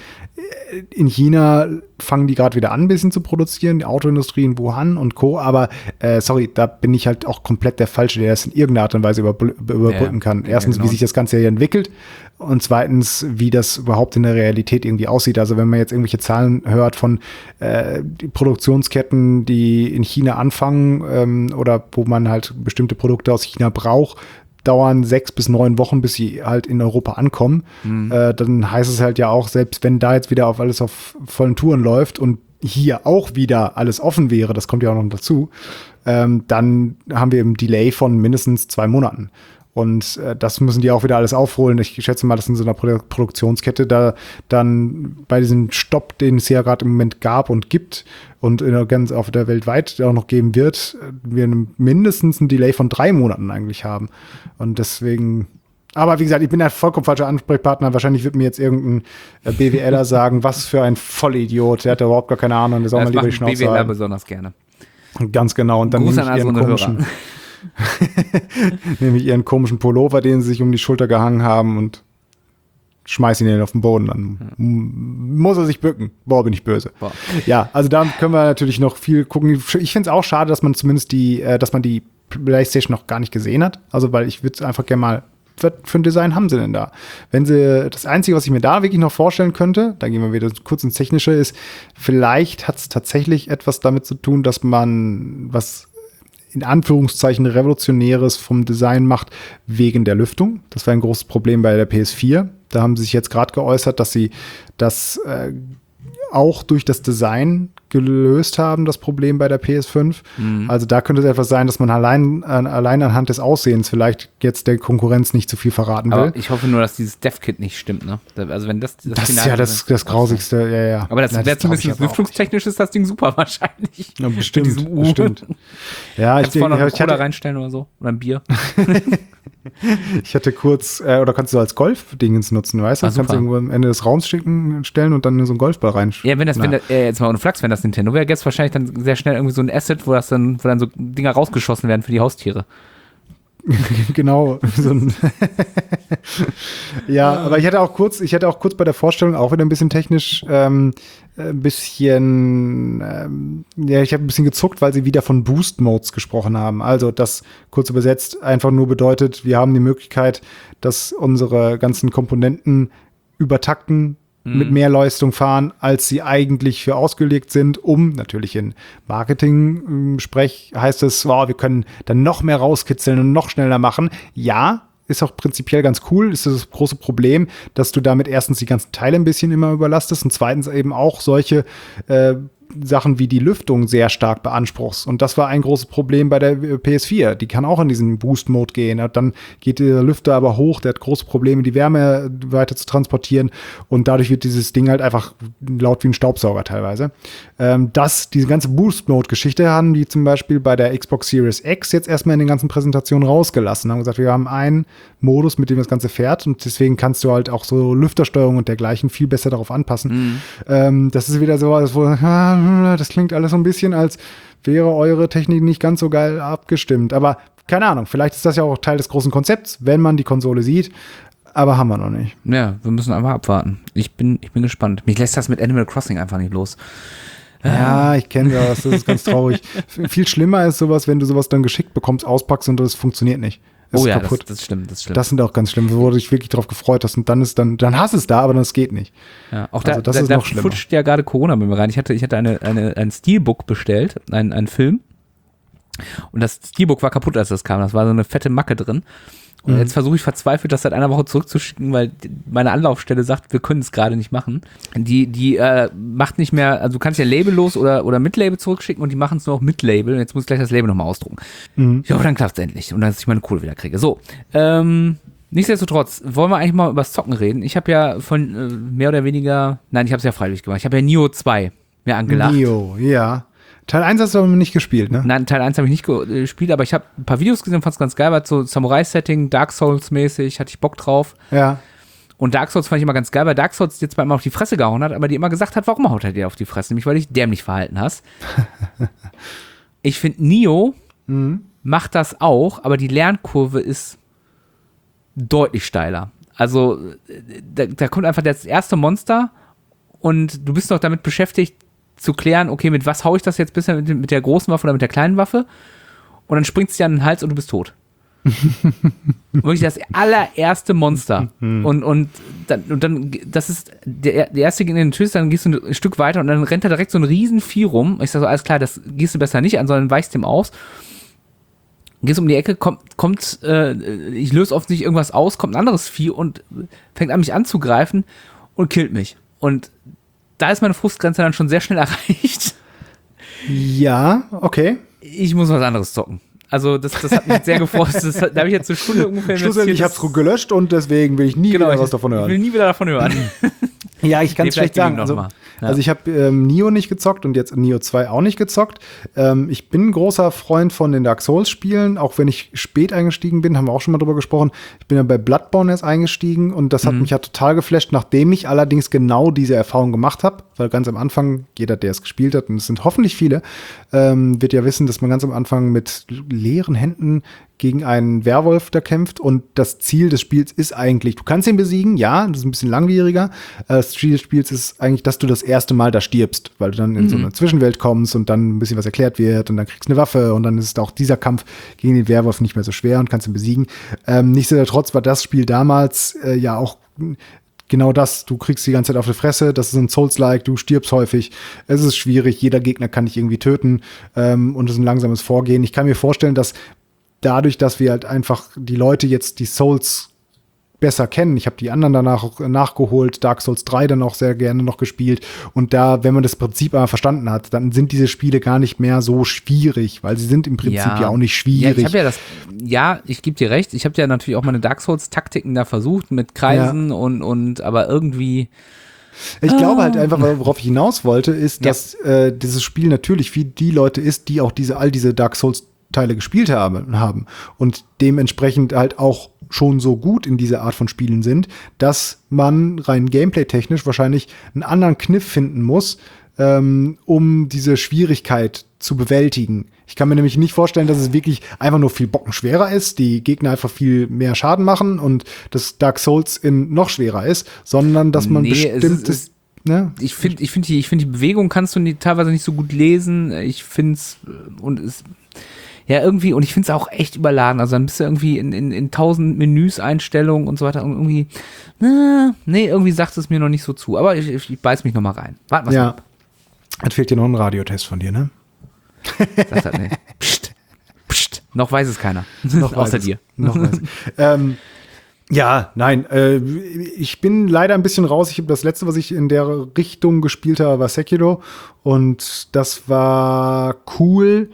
in China fangen die gerade wieder an, ein bisschen zu produzieren, die Autoindustrie in Wuhan und Co. Aber äh, sorry, da bin ich halt auch komplett der Falsche, der das in irgendeiner Art und Weise überbr- überbrücken
Ja,
kann.
ja,
Erstens,
genau.
wie sich das Ganze hier entwickelt und zweitens, wie das überhaupt in der Realität irgendwie aussieht. Also wenn man jetzt irgendwelche Zahlen hört von äh, die Produktionsketten, die in China anfangen ähm, oder wo man halt bestimmte Produkte aus China braucht, dauern sechs bis neun Wochen, bis sie halt in Europa ankommen.
Mhm.
Äh, dann heißt es halt ja auch, selbst wenn da jetzt wieder auf alles auf vollen Touren läuft und hier auch wieder alles offen wäre, das kommt ja auch noch dazu, ähm, dann haben wir eben Delay von mindestens zwei Monaten. Und äh, das müssen die auch wieder alles aufholen. Ich schätze mal, dass in so einer Produ- Produktionskette da dann bei diesem Stopp, den es ja gerade im Moment gab und gibt und in der ganz auf der weltweit auch noch geben wird, äh, wir mindestens ein Delay von drei Monaten eigentlich haben. Und deswegen, aber wie gesagt, ich bin ein vollkommen falscher Ansprechpartner. Wahrscheinlich wird mir jetzt irgendein äh, BWLer sagen, was für ein Vollidiot, der hat ja überhaupt gar keine Ahnung, der soll mal
das
lieber die
machen
Schnauze
B W L
haben.
besonders gerne.
Ganz genau. Und dann
Gruß
nehme
an
ich
all
ihren
unsere
komischen,
Hörer.
nehme ich ihren komischen Pullover, den sie sich um die Schulter gehangen haben und schmeiß ihn auf den Boden. Dann m- muss er sich bücken. Boah, bin ich böse.
Boah.
Ja, also da können wir natürlich noch viel gucken. Ich finde es auch schade, dass man zumindest die, äh, dass man die PlayStation noch gar nicht gesehen hat. Also, weil ich würde einfach gerne mal, was für ein Design haben sie denn da? Wenn sie, das Einzige, was ich mir da wirklich noch vorstellen könnte, da gehen wir wieder kurz ins Technische, ist, vielleicht hat es tatsächlich etwas damit zu tun, dass man was in Anführungszeichen Revolutionäres vom Design macht wegen der Lüftung. Das war ein großes Problem bei der P S vier. Da haben sie sich jetzt gerade geäußert, dass sie das äh, auch durch das Design gelöst haben, das Problem bei der P S fünf.
Mhm.
Also da könnte es etwas sein, dass man allein, äh, allein anhand des Aussehens vielleicht jetzt der Konkurrenz nicht zu viel verraten will.
Aber ich hoffe nur, dass dieses Dev-Kit nicht stimmt, ne? Also wenn das
das, das ist ja das, das Grausigste, ja, ja.
Aber das
Na,
wäre zumindest lüftungstechnisch ist das Ding super wahrscheinlich.
Ja, bestimmt, bestimmt. Ja,
Kannst
ich
du noch
denke,
eine
ich
Cola
hatte,
reinstellen oder so? Oder ein Bier?
ich hatte kurz, äh, oder kannst du als Golf-Dingens nutzen, weißt du?
Ah,
kannst du
super.
irgendwo am Ende des Raums schicken, stellen und dann so einen Golfball reinstellen.
Ja, wenn das, wenn das äh, jetzt mal ohne Flachs, wenn das Nintendo wäre, gäbe es wahrscheinlich dann sehr schnell irgendwie so ein Asset, wo das dann, wo dann so Dinger rausgeschossen werden für die Haustiere.
Genau. So ein ja, aber ich hatte auch kurz, ich hatte auch kurz bei der Vorstellung auch wieder ein bisschen technisch ähm, ein bisschen, ähm, ja, ich habe ein bisschen gezuckt, weil sie wieder von Boost Modes gesprochen haben. Also das kurz übersetzt einfach nur bedeutet, wir haben die Möglichkeit, dass unsere ganzen Komponenten übertakten, mit mehr Leistung fahren, als sie eigentlich für ausgelegt sind, um, natürlich in Marketing-Sprech heißt es, wow, wir können dann noch mehr rauskitzeln und noch schneller machen. Ja, ist auch prinzipiell ganz cool, ist das große Problem, dass du damit erstens die ganzen Teile ein bisschen immer überlastest und zweitens eben auch solche äh, Sachen wie die Lüftung sehr stark beanspruchst. Und das war ein großes Problem bei der P S vier. Die kann auch in diesen Boost-Mode gehen. Dann geht der Lüfter aber hoch, der hat große Probleme, die Wärme weiter zu transportieren. Und dadurch wird dieses Ding halt einfach laut wie ein Staubsauger teilweise. Ähm, das, diese ganze Boost-Mode-Geschichte haben die zum Beispiel bei der Xbox Series X jetzt erstmal in den ganzen Präsentationen rausgelassen. Haben gesagt, wir haben einen Modus, mit dem das Ganze fährt. Und deswegen kannst du halt auch so Lüftersteuerung und dergleichen viel besser darauf anpassen. Mhm. Ähm, das ist wieder so was, wo das klingt alles so ein bisschen, als wäre eure Technik nicht ganz so geil abgestimmt. Aber keine Ahnung, vielleicht ist das ja auch Teil des großen Konzepts, wenn man die Konsole sieht. Aber haben wir noch nicht.
Ja, wir müssen einfach abwarten. Ich bin, ich bin gespannt. Mich lässt das mit Animal Crossing einfach nicht los.
Ja, ich kenne das, das ist ganz traurig. Viel schlimmer ist sowas, wenn du sowas dann geschickt bekommst, auspackst und das funktioniert nicht. Das
oh
ist
ja,
kaputt.
das, das stimmt, das stimmt.
Das sind auch ganz schlimm, wo du dich wirklich drauf gefreut hast und dann ist dann, dann hast es da, aber das geht nicht.
Ja, auch
also
da,
das
da,
ist
da
noch schlimmer.
futscht ja gerade Corona bei mir rein. Ich hatte, ich hatte eine, eine, ein Steelbook bestellt, ein, ein Film. Und das Steelbook war kaputt, als das kam. Das war so eine fette Macke drin. Und mhm. jetzt versuche ich verzweifelt, das seit einer Woche zurückzuschicken, weil meine Anlaufstelle sagt, wir können es gerade nicht machen. Die, die äh, macht nicht mehr, also du kannst ja labellos oder, oder mit Label zurückschicken und die machen es nur noch mit Label. Und jetzt muss ich gleich das Label nochmal ausdrucken. Mhm. Ich hoffe, dann klappt es endlich und dass ich meine Kohle wieder kriege. So, ähm, nichtsdestotrotz, wollen wir eigentlich mal über das Zocken reden? Ich habe ja von äh, mehr oder weniger, nein, ich habe es ja freiwillig gemacht. Ich habe ja Nioh zwei mir angelacht.
Nioh, ja. Teil eins hast du aber nicht gespielt, ne?
Nein, Teil eins habe ich nicht gespielt, aber ich habe ein paar Videos gesehen und fand es ganz geil, weil so Samurai-Setting, Dark Souls-mäßig, hatte ich Bock drauf.
Ja.
Und Dark Souls fand ich immer ganz geil, weil Dark Souls dir zwar immer auf die Fresse gehauen hat, aber dir immer gesagt hat, warum haut er dir auf die Fresse? Nämlich, weil du dich dämlich verhalten hast. Ich finde, Nioh mhm. macht das auch, aber die Lernkurve ist deutlich steiler. Also, da, da kommt einfach das erste Monster und du bist noch damit beschäftigt, zu klären, okay, mit was hau ich das jetzt bisher, mit, mit der großen Waffe oder mit der kleinen Waffe? Und dann springt es dir an den Hals und du bist tot. Wirklich das allererste Monster. und, und, dann, und dann, das ist der, der erste in den Tschüss, dann gehst du ein Stück weiter und dann rennt da direkt so ein Riesenvieh rum. Ich sag so, alles klar, das gehst du besser nicht an, sondern weichst dem aus. Gehst um die Ecke, kommt, kommt äh, ich löse offensichtlich irgendwas aus, kommt ein anderes Vieh und fängt an, mich anzugreifen und killt mich. Und da ist meine Frustgrenze dann schon sehr schnell erreicht.
Ja, okay.
Ich muss was anderes zocken. Also das, das hat mich sehr gefreut. Das, da habe ich jetzt eine Stunde ungefähr
Schlussendlich, ich habe es gelöscht und deswegen will ich nie genau, wieder was davon hören.
Ich will nie wieder davon hören.
Ja, ich kann es nee, schlecht sagen. Also, ja. also ich habe ähm, Nioh nicht gezockt und jetzt Nioh zwei auch nicht gezockt. Ähm, ich bin ein großer Freund von den Dark Souls-Spielen, auch wenn ich spät eingestiegen bin, haben wir auch schon mal drüber gesprochen. Ich bin ja bei Bloodborne erst eingestiegen und das hat mhm. mich ja total geflasht, nachdem ich allerdings genau diese Erfahrung gemacht habe, weil ganz am Anfang, jeder, der es gespielt hat, und es sind hoffentlich viele, ähm, wird ja wissen, dass man ganz am Anfang mit leeren Händen gegen einen Werwolf da kämpft und das Ziel des Spiels ist eigentlich, du kannst ihn besiegen, ja, das ist ein bisschen langwieriger. Das Ziel des Spiels ist eigentlich, dass du das erste Mal da stirbst, weil du dann in mhm. so eine Zwischenwelt kommst und dann ein bisschen was erklärt wird und dann kriegst du eine Waffe und dann ist auch dieser Kampf gegen den Werwolf nicht mehr so schwer und kannst ihn besiegen. Ähm, nichtsdestotrotz war das Spiel damals äh, ja auch genau das, du kriegst die ganze Zeit auf die Fresse, das ist ein Souls-like, du stirbst häufig, es ist schwierig, jeder Gegner kann dich irgendwie töten ähm, und es ist ein langsames Vorgehen. Ich kann mir vorstellen, dass dadurch, dass wir halt einfach die Leute jetzt die Souls besser kennen. Ich habe die anderen danach auch nachgeholt, Dark Souls drei dann auch sehr gerne noch gespielt. Und da, wenn man das Prinzip aber verstanden hat, dann sind diese Spiele gar nicht mehr so schwierig, weil sie sind im Prinzip ja, ja auch nicht schwierig.
Ja, ich habe ja das, ja, ich gebe dir recht, ich habe ja natürlich auch meine Dark Souls-Taktiken da versucht mit Kreisen ja. und, und aber irgendwie
ich ah. glaube halt einfach, worauf ich hinaus wollte, ist, dass ja. äh, dieses Spiel natürlich für die Leute ist, die auch diese all diese Dark Souls Teile gespielt haben, haben und dementsprechend halt auch schon so gut in dieser Art von Spielen sind, dass man rein gameplay-technisch wahrscheinlich einen anderen Kniff finden muss, ähm, um diese Schwierigkeit zu bewältigen. Ich kann mir nämlich nicht vorstellen, dass es wirklich einfach nur viel bockenschwerer ist, die Gegner einfach viel mehr Schaden machen und das Dark Souls in noch schwerer ist, sondern dass man nee, bestimmtes...
Es ist, ne? Ich finde, ich finde die, ich finde die Bewegung kannst du nie, teilweise nicht so gut lesen. Ich finde es und es ja, irgendwie, und ich finde es auch echt überladen. Also dann bist du irgendwie in, in, in tausend Menüs, Einstellungen und so weiter. Und irgendwie, na, nee, irgendwie sagt es mir noch nicht so zu. Aber ich, ich beiß mich noch mal rein. Warte mal.
Ja. Dann fehlt dir noch ein Radiotest von dir, ne?
Sagt er, nee. Psst, psst. Noch weiß es keiner.
Noch
Außer
es.
dir.
Noch weiß ähm, ja, nein, äh, ich bin leider ein bisschen raus. Ich habe das letzte, was ich in der Richtung gespielt habe, war Sekiro. Und das war cool.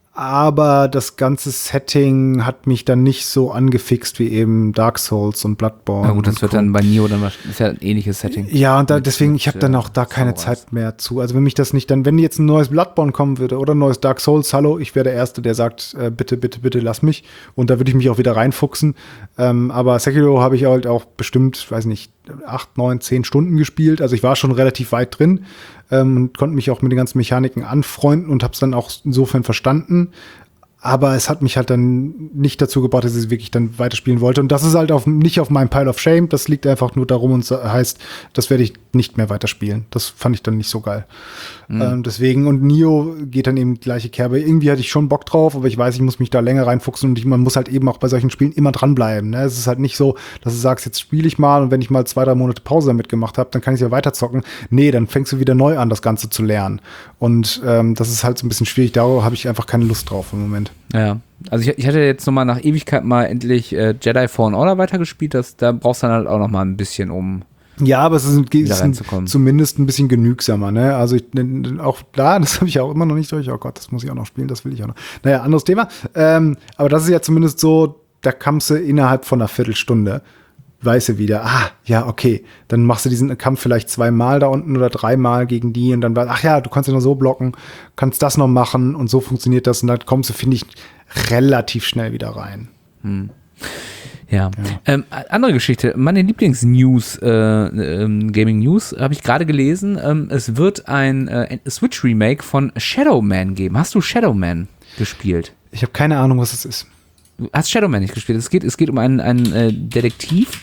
Aber das ganze Setting hat mich dann nicht so angefixt wie eben Dark Souls und Bloodborne.
Na gut, das wird dann bei Nioh dann ist ja ein ähnliches Setting.
Ja, und da, deswegen, ich habe dann auch da keine Zeit mehr zu. Also wenn mich das nicht dann, wenn jetzt ein neues Bloodborne kommen würde oder ein neues Dark Souls, hallo, ich wäre der Erste, der sagt, äh, bitte, bitte, bitte, lass mich. Und da würde ich mich auch wieder reinfuchsen. Ähm, aber Sekiro habe ich halt auch bestimmt, weiß nicht, acht, neun, zehn Stunden gespielt. Also ich war schon relativ weit drin. Ähm, und konnte mich auch mit den ganzen Mechaniken anfreunden und habe es dann auch insofern verstanden. Aber es hat mich halt dann nicht dazu gebracht, dass ich es wirklich dann weiterspielen wollte. Und das ist halt auf, nicht auf meinem Pile of Shame. Das liegt einfach nur darum und heißt, das werde ich nicht mehr weiterspielen. Das fand ich dann nicht so geil. Mhm. Ähm, deswegen, und Nioh geht dann eben die gleiche Kerbe. Irgendwie hatte ich schon Bock drauf, aber ich weiß, ich muss mich da länger reinfuchsen und ich, man muss halt eben auch bei solchen Spielen immer dranbleiben. Ne? Es ist halt nicht so, dass du sagst, jetzt spiele ich mal und wenn ich mal zwei, drei Monate Pause damit gemacht habe, dann kann ich ja weiter zocken. Nee, dann fängst du wieder neu an, das Ganze zu lernen. Und ähm, das ist halt so ein bisschen schwierig. Da habe ich einfach keine Lust drauf im Moment.
Ja, also ich, ich hatte jetzt nochmal nach Ewigkeit mal endlich äh, Jedi Fallen Order weitergespielt. Das, da brauchst du dann halt auch nochmal ein bisschen, um
ja, aber es ist, ist ein, zumindest ein bisschen genügsamer, ne? Also ich, auch da, das habe ich auch immer noch nicht durch. Oh Gott, das muss ich auch noch spielen, das will ich auch noch. Naja, anderes Thema. Ähm, aber das ist ja zumindest so, da kamst du innerhalb von einer Viertelstunde, weißt du wieder, ah, ja, okay, dann machst du diesen Kampf vielleicht zweimal da unten oder dreimal gegen die und dann war, ach ja, du kannst ja noch so blocken, kannst das noch machen und so funktioniert das und dann kommst du, finde ich, relativ schnell wieder rein.
Hm. Ja. ja. Ähm, andere Geschichte, meine Lieblings-News, äh, ähm, Gaming-News, habe ich gerade gelesen. Ähm, es wird ein äh, Switch-Remake von Shadow Man geben. Hast du Shadow Man gespielt?
Ich habe keine Ahnung, was es ist.
Du hast Shadow Man nicht gespielt. Es geht, es geht um einen, einen äh, Detektiv.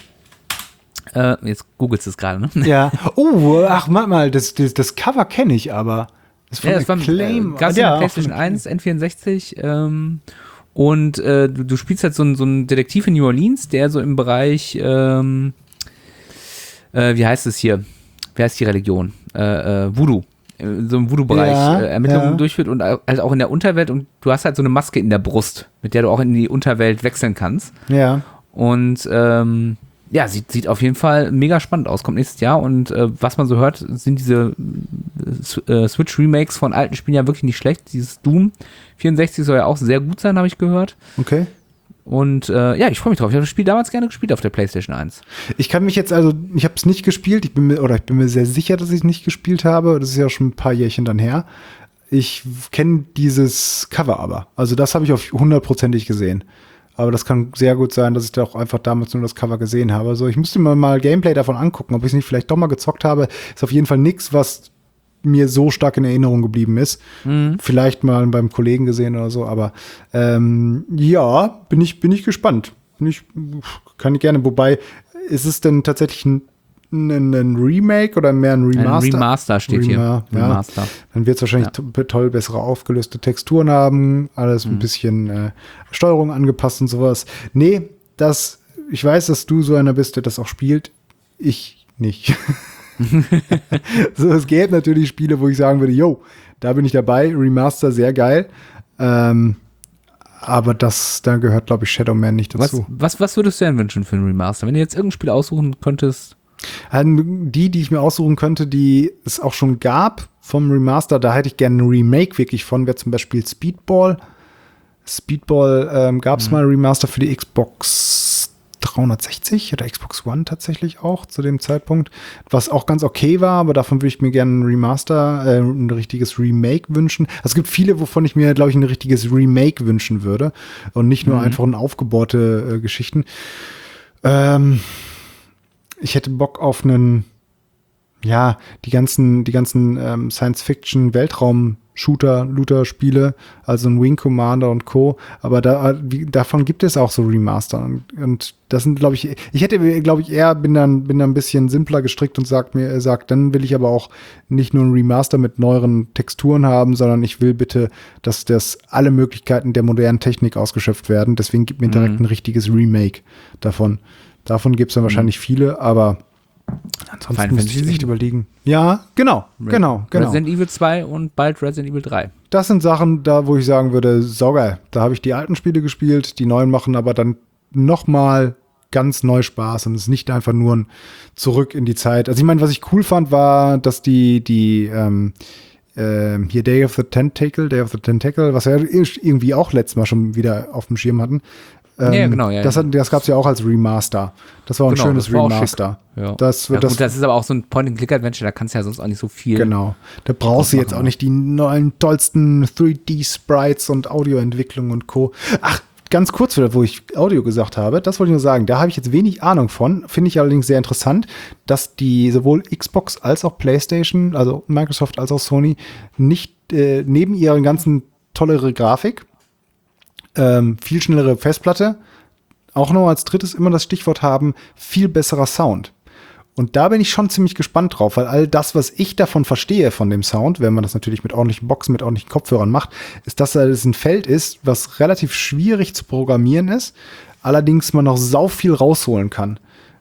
Äh, jetzt googelst du es gerade, ne?
Ja. Oh, ach, warte mal, das, das, das Cover kenne ich aber.
Das, ja, das war Claim. Äh, gab es ja, in der PlayStation eins, N vierundsechzig, ähm, und äh, du, du spielst halt so einen so einen Detektiv in New Orleans, der so im Bereich, ähm, äh, wie heißt es hier? Wie heißt die Religion? Äh, äh, Voodoo. So im Voodoo-Bereich
ja,
äh, Ermittlungen
ja.
durchführt und halt auch in der Unterwelt und du hast halt so eine Maske in der Brust, mit der du auch in die Unterwelt wechseln kannst.
Ja.
Und ähm, ja, sieht, sieht auf jeden Fall mega spannend aus. Kommt nächstes Jahr und äh, was man so hört, sind diese äh, Switch-Remakes von alten Spielen ja wirklich nicht schlecht. Dieses Doom vierundsechzig soll ja auch sehr gut sein, habe ich gehört.
Okay.
Und äh, ja, ich freue mich drauf. Ich habe das Spiel damals gerne gespielt auf der PlayStation eins.
Ich kann mich jetzt also, ich habe es nicht gespielt, ich bin mir, oder ich bin mir sehr sicher, dass ich es nicht gespielt habe. Das ist ja schon ein paar Jährchen dann her. Ich kenne dieses Cover aber. Also das habe ich auf hundertprozentig gesehen. Aber das kann sehr gut sein, dass ich da auch einfach damals nur das Cover gesehen habe. Also ich müsste mir mal Gameplay davon angucken, ob ich es nicht vielleicht doch mal gezockt habe. Ist auf jeden Fall nichts, was mir so stark in Erinnerung geblieben ist. Mhm. Vielleicht mal beim Kollegen gesehen oder so, aber ähm, ja, bin ich, bin ich gespannt. Bin ich, kann ich gerne, wobei, ist es denn tatsächlich ein, ein, ein Remake oder mehr ein Remaster?
Ein Remaster steht
Rema,
hier.
Ja.
Remaster.
Dann wird es wahrscheinlich ja. to- toll bessere aufgelöste Texturen haben, alles mhm. ein bisschen äh, Steuerung angepasst und sowas. Nee, das, ich weiß, dass du so einer bist, der das auch spielt. Ich nicht. So, es gäbe natürlich Spiele, wo ich sagen würde, yo, da bin ich dabei, Remaster, sehr geil. Ähm, Aber das, da gehört, glaube ich, Shadow Man nicht dazu.
Was, was, was würdest du denn wünschen für ein Remaster? Wenn du jetzt irgendein Spiel aussuchen könntest?
Die, die ich mir aussuchen könnte, die es auch schon gab vom Remaster, da hätte ich gerne ein Remake wirklich von, wäre zum Beispiel Speedball. Speedball ähm, gab es mhm. mal ein Remaster für die Xbox dreihundertsechzig oder Xbox One tatsächlich auch zu dem Zeitpunkt, was auch ganz okay war, aber davon würde ich mir gerne ein Remaster, äh, ein richtiges Remake wünschen. Also es gibt viele, wovon ich mir, glaube ich, ein richtiges Remake wünschen würde und nicht nur mhm. einfach ein aufgebohrte äh, Geschichten. Ähm, ich hätte Bock auf einen, ja, die ganzen, die ganzen ähm, Science-Fiction-Weltraum-Shooter, Looter-Spiele, also ein Wing Commander und Co. Aber da, wie, davon gibt es auch so Remaster. Und, und das sind, glaube ich, ich hätte, glaube ich, eher bin dann, bin dann ein bisschen simpler gestrickt und sagt mir, sagt, dann will ich aber auch nicht nur ein Remaster mit neueren Texturen haben, sondern ich will bitte, dass das alle Möglichkeiten der modernen Technik ausgeschöpft werden. Deswegen gibt mir direkt mhm. ein richtiges Remake davon. Davon gibt es dann mhm. wahrscheinlich viele, aber ansonsten muss ich sich überlegen. Ja, genau, genau, genau.
Resident Evil zwei und bald Resident Evil drei.
Das sind Sachen, da wo ich sagen würde, saugeil. Da habe ich die alten Spiele gespielt, die neuen machen aber dann noch mal ganz neu Spaß und es ist nicht einfach nur ein Zurück in die Zeit. Also ich meine, was ich cool fand, war, dass die, die ähm, äh, hier Day of the Tentacle, Day of the Tentacle, was wir irgendwie auch letztes Mal schon wieder auf dem Schirm hatten, Ähm, ja, genau. Ja, das
ja.
das gab es ja auch als Remaster. Das war ein genau, schönes Remaster.
Ja.
Das,
ja,
das,
gut, das ist aber auch so ein Point-and-Click-Adventure, da kannst du ja sonst auch nicht so viel.
Genau. Da brauchst du jetzt auch nicht die neuen, tollsten drei D-Sprites und Audioentwicklung und Co. Ach, ganz kurz wieder, wo ich Audio gesagt habe, das wollte ich nur sagen, da habe ich jetzt wenig Ahnung von, finde ich allerdings sehr interessant, dass die sowohl Xbox als auch PlayStation, also Microsoft als auch Sony, nicht äh, neben ihren ganzen tollere Grafik, Ähm, viel schnellere Festplatte, auch noch als drittes immer das Stichwort haben, viel besserer Sound. Und da bin ich schon ziemlich gespannt drauf, weil all das, was ich davon verstehe von dem Sound, wenn man das natürlich mit ordentlichen Boxen, mit ordentlichen Kopfhörern macht, ist, dass es ein Feld ist, was relativ schwierig zu programmieren ist, allerdings man noch sau viel rausholen kann.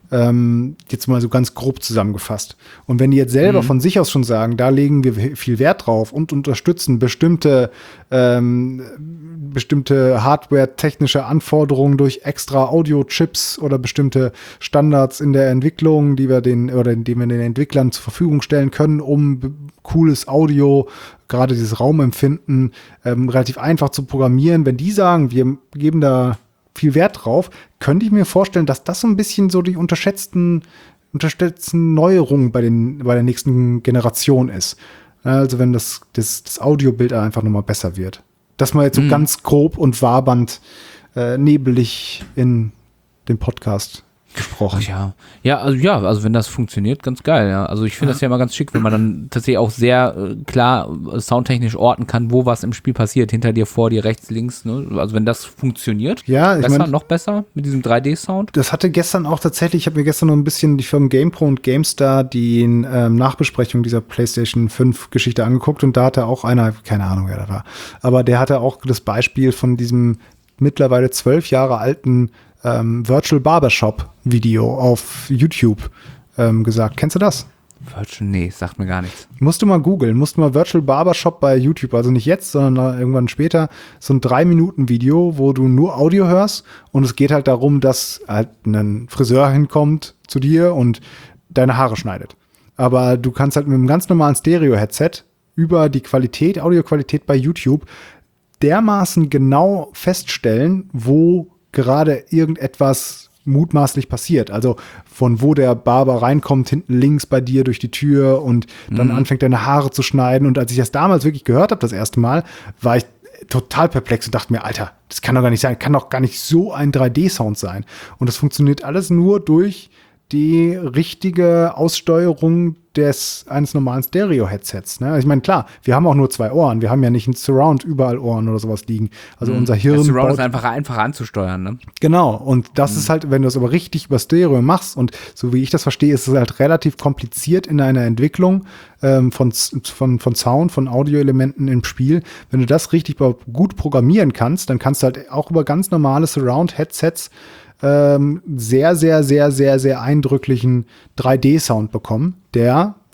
Ähm, jetzt mal so ganz grob zusammengefasst. Und wenn die jetzt selber mhm. von sich aus schon sagen, da legen wir viel Wert drauf und unterstützen bestimmte ähm, bestimmte hardware-technische Anforderungen durch extra Audio-Chips oder bestimmte Standards in der Entwicklung, die wir den oder die wir den Entwicklern zur Verfügung stellen können, um b- cooles Audio, gerade dieses Raumempfinden, ähm, relativ einfach zu programmieren. Wenn die sagen, wir geben da viel Wert drauf, könnte ich mir vorstellen, dass das so ein bisschen so die unterschätzten, unterschätzten Neuerungen bei den, bei der nächsten Generation ist. Also wenn das, das, das Audiobild einfach nochmal besser wird. Dass man jetzt so mhm. ganz grob und wabernd äh, nebelig in dem Podcast gesprochen.
Ach ja, ja, also ja, also wenn das funktioniert, ganz geil, ja. Also ich finde das ja immer ganz schick, wenn man dann tatsächlich auch sehr äh, klar äh, soundtechnisch orten kann, wo was im Spiel passiert, hinter dir, vor dir, rechts, links, ne? Also wenn das funktioniert,
ja, ich
besser,
mein,
noch besser mit diesem drei D-Sound.
Das hatte gestern auch tatsächlich, ich habe mir gestern noch ein bisschen die Firmen GamePro und GameStar die ähm, Nachbesprechung dieser PlayStation fünf Geschichte angeguckt und da hatte auch einer, keine Ahnung, wer da war, aber der hatte auch das Beispiel von diesem mittlerweile zwölf Jahre alten Ähm, Virtual Barbershop Video auf YouTube ähm, gesagt. Kennst du das?
Virtual, nee, sagt mir gar nichts.
Musst du mal googeln, musst du mal Virtual Barbershop bei YouTube, also nicht jetzt, sondern irgendwann später, so ein drei Minuten Video, wo du nur Audio hörst und es geht halt darum, dass halt ein Friseur hinkommt zu dir und deine Haare schneidet. Aber du kannst halt mit einem ganz normalen Stereo-Headset über die Qualität, Audioqualität bei YouTube dermaßen genau feststellen, wo gerade irgendetwas mutmaßlich passiert. Also von wo der Barber reinkommt, hinten links bei dir durch die Tür und dann mhm. anfängt deine Haare zu schneiden. Und als ich das damals wirklich gehört habe, das erste Mal, war ich total perplex und dachte mir, Alter, das kann doch gar nicht sein, kann doch gar nicht so ein drei D-Sound sein. Und das funktioniert alles nur durch die richtige Aussteuerung des eines normalen Stereo-Headsets. Ne? Ich meine, klar, wir haben auch nur zwei Ohren. Wir haben ja nicht ein Surround überall Ohren oder sowas liegen. Also mhm. unser Hirn.
Das Surround ist einfach einfach anzusteuern, ne?
Genau. Und das mhm. ist halt, wenn du das aber richtig über Stereo machst und so wie ich das verstehe, ist es halt relativ kompliziert in einer Entwicklung ähm, von, von, von Sound, von Audioelementen im Spiel. Wenn du das richtig gut programmieren kannst, dann kannst du halt auch über ganz normale Surround-Headsets sehr, sehr, sehr, sehr, sehr eindrücklichen drei D-Sound bekommen, der,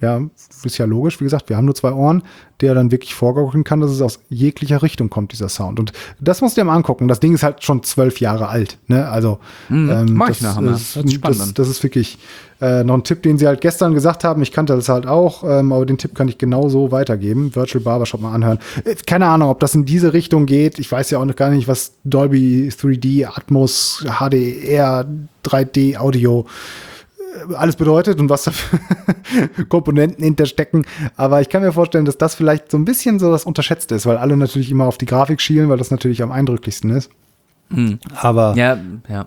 ja, ist ja logisch, wie gesagt, wir haben nur zwei Ohren, der dann wirklich vorgaukeln kann, dass es aus jeglicher Richtung kommt, dieser Sound. Und das musst du dir mal angucken. Das Ding ist halt schon zwölf Jahre alt, ne? Also,
Mhm,
ähm,
mach
das,
ich nachher mal.
ist,
Hört sich spannend
das,
an.
das ist wirklich äh, noch ein Tipp, den sie halt gestern gesagt haben. Ich kannte das halt auch, ähm, aber den Tipp kann ich genauso weitergeben. Virtual Barbershop mal anhören. Äh, keine Ahnung, ob das in diese Richtung geht. Ich weiß ja auch noch gar nicht, was Dolby drei D, Atmos, H D R, drei D Audio alles bedeutet und was da für Komponenten hinterstecken. Aber ich kann mir vorstellen, dass das vielleicht so ein bisschen so das Unterschätzte ist, weil alle natürlich immer auf die Grafik schielen, weil das natürlich am eindrücklichsten ist.
Mhm.
Aber
Ja, ja.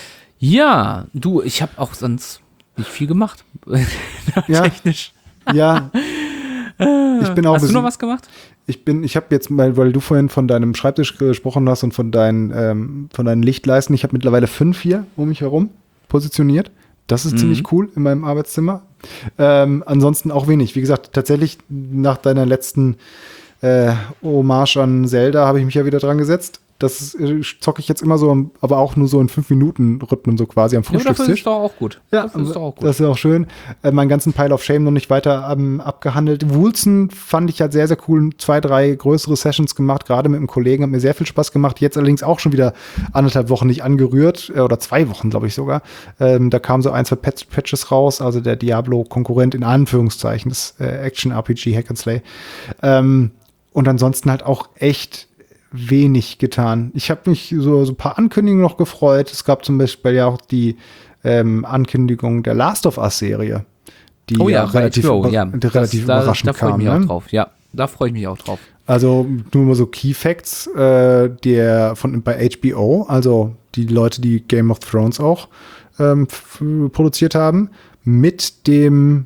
Ja, du, ich habe auch sonst nicht viel gemacht.
Ja.
Technisch.
ja, ich bin auch
Hast du
bisschen-
noch was gemacht?
Ich bin, ich habe jetzt mal, weil du vorhin von deinem Schreibtisch gesprochen hast und von deinen, ähm, von deinen Lichtleisten, ich habe mittlerweile fünf hier um mich herum positioniert. Das ist
Mhm.
ziemlich cool in meinem Arbeitszimmer. Ähm, ansonsten auch wenig. Wie gesagt, tatsächlich nach deiner letzten äh, Hommage an Zelda habe ich mich ja wieder dran gesetzt. Das äh, zocke ich jetzt immer so, am- aber auch nur so in fünf Minuten Rhythmen, so quasi am
Ja, dafür ist
Frühstückstisch.
es doch auch gut.
Ja,
dafür ist es doch auch gut.
das ist auch schön. Äh, meinen ganzen Pile of Shame noch nicht weiter ähm, abgehandelt. Wulzen fand ich halt sehr, sehr cool. Zwei, drei größere Sessions gemacht, gerade mit einem Kollegen. Hat mir sehr viel Spaß gemacht. Jetzt allerdings auch schon wieder anderthalb Wochen nicht angerührt. Äh, oder zwei Wochen, glaube ich sogar. Ähm, da kamen so ein, zwei Patch Patches raus. Also der Diablo-Konkurrent in Anführungszeichen. Das äh, Action-R P G Hack and Slay. Ähm, und ansonsten halt auch echt wenig getan. Ich habe mich so, so ein paar Ankündigungen noch gefreut. Es gab zum Beispiel ja auch die ähm, Ankündigung der Last of Us-Serie, die
Oh ja,
ja relativ,
bei H B O,
über,
ja.
relativ
Das-
überraschend
da, da freue ich
kam.
mich auch
Ne?
drauf. Ja, da freue ich mich auch drauf.
Also nur mal so Key Facts, äh, der von bei H B O, also die Leute, die Game of Thrones auch ähm, f- produziert haben, mit dem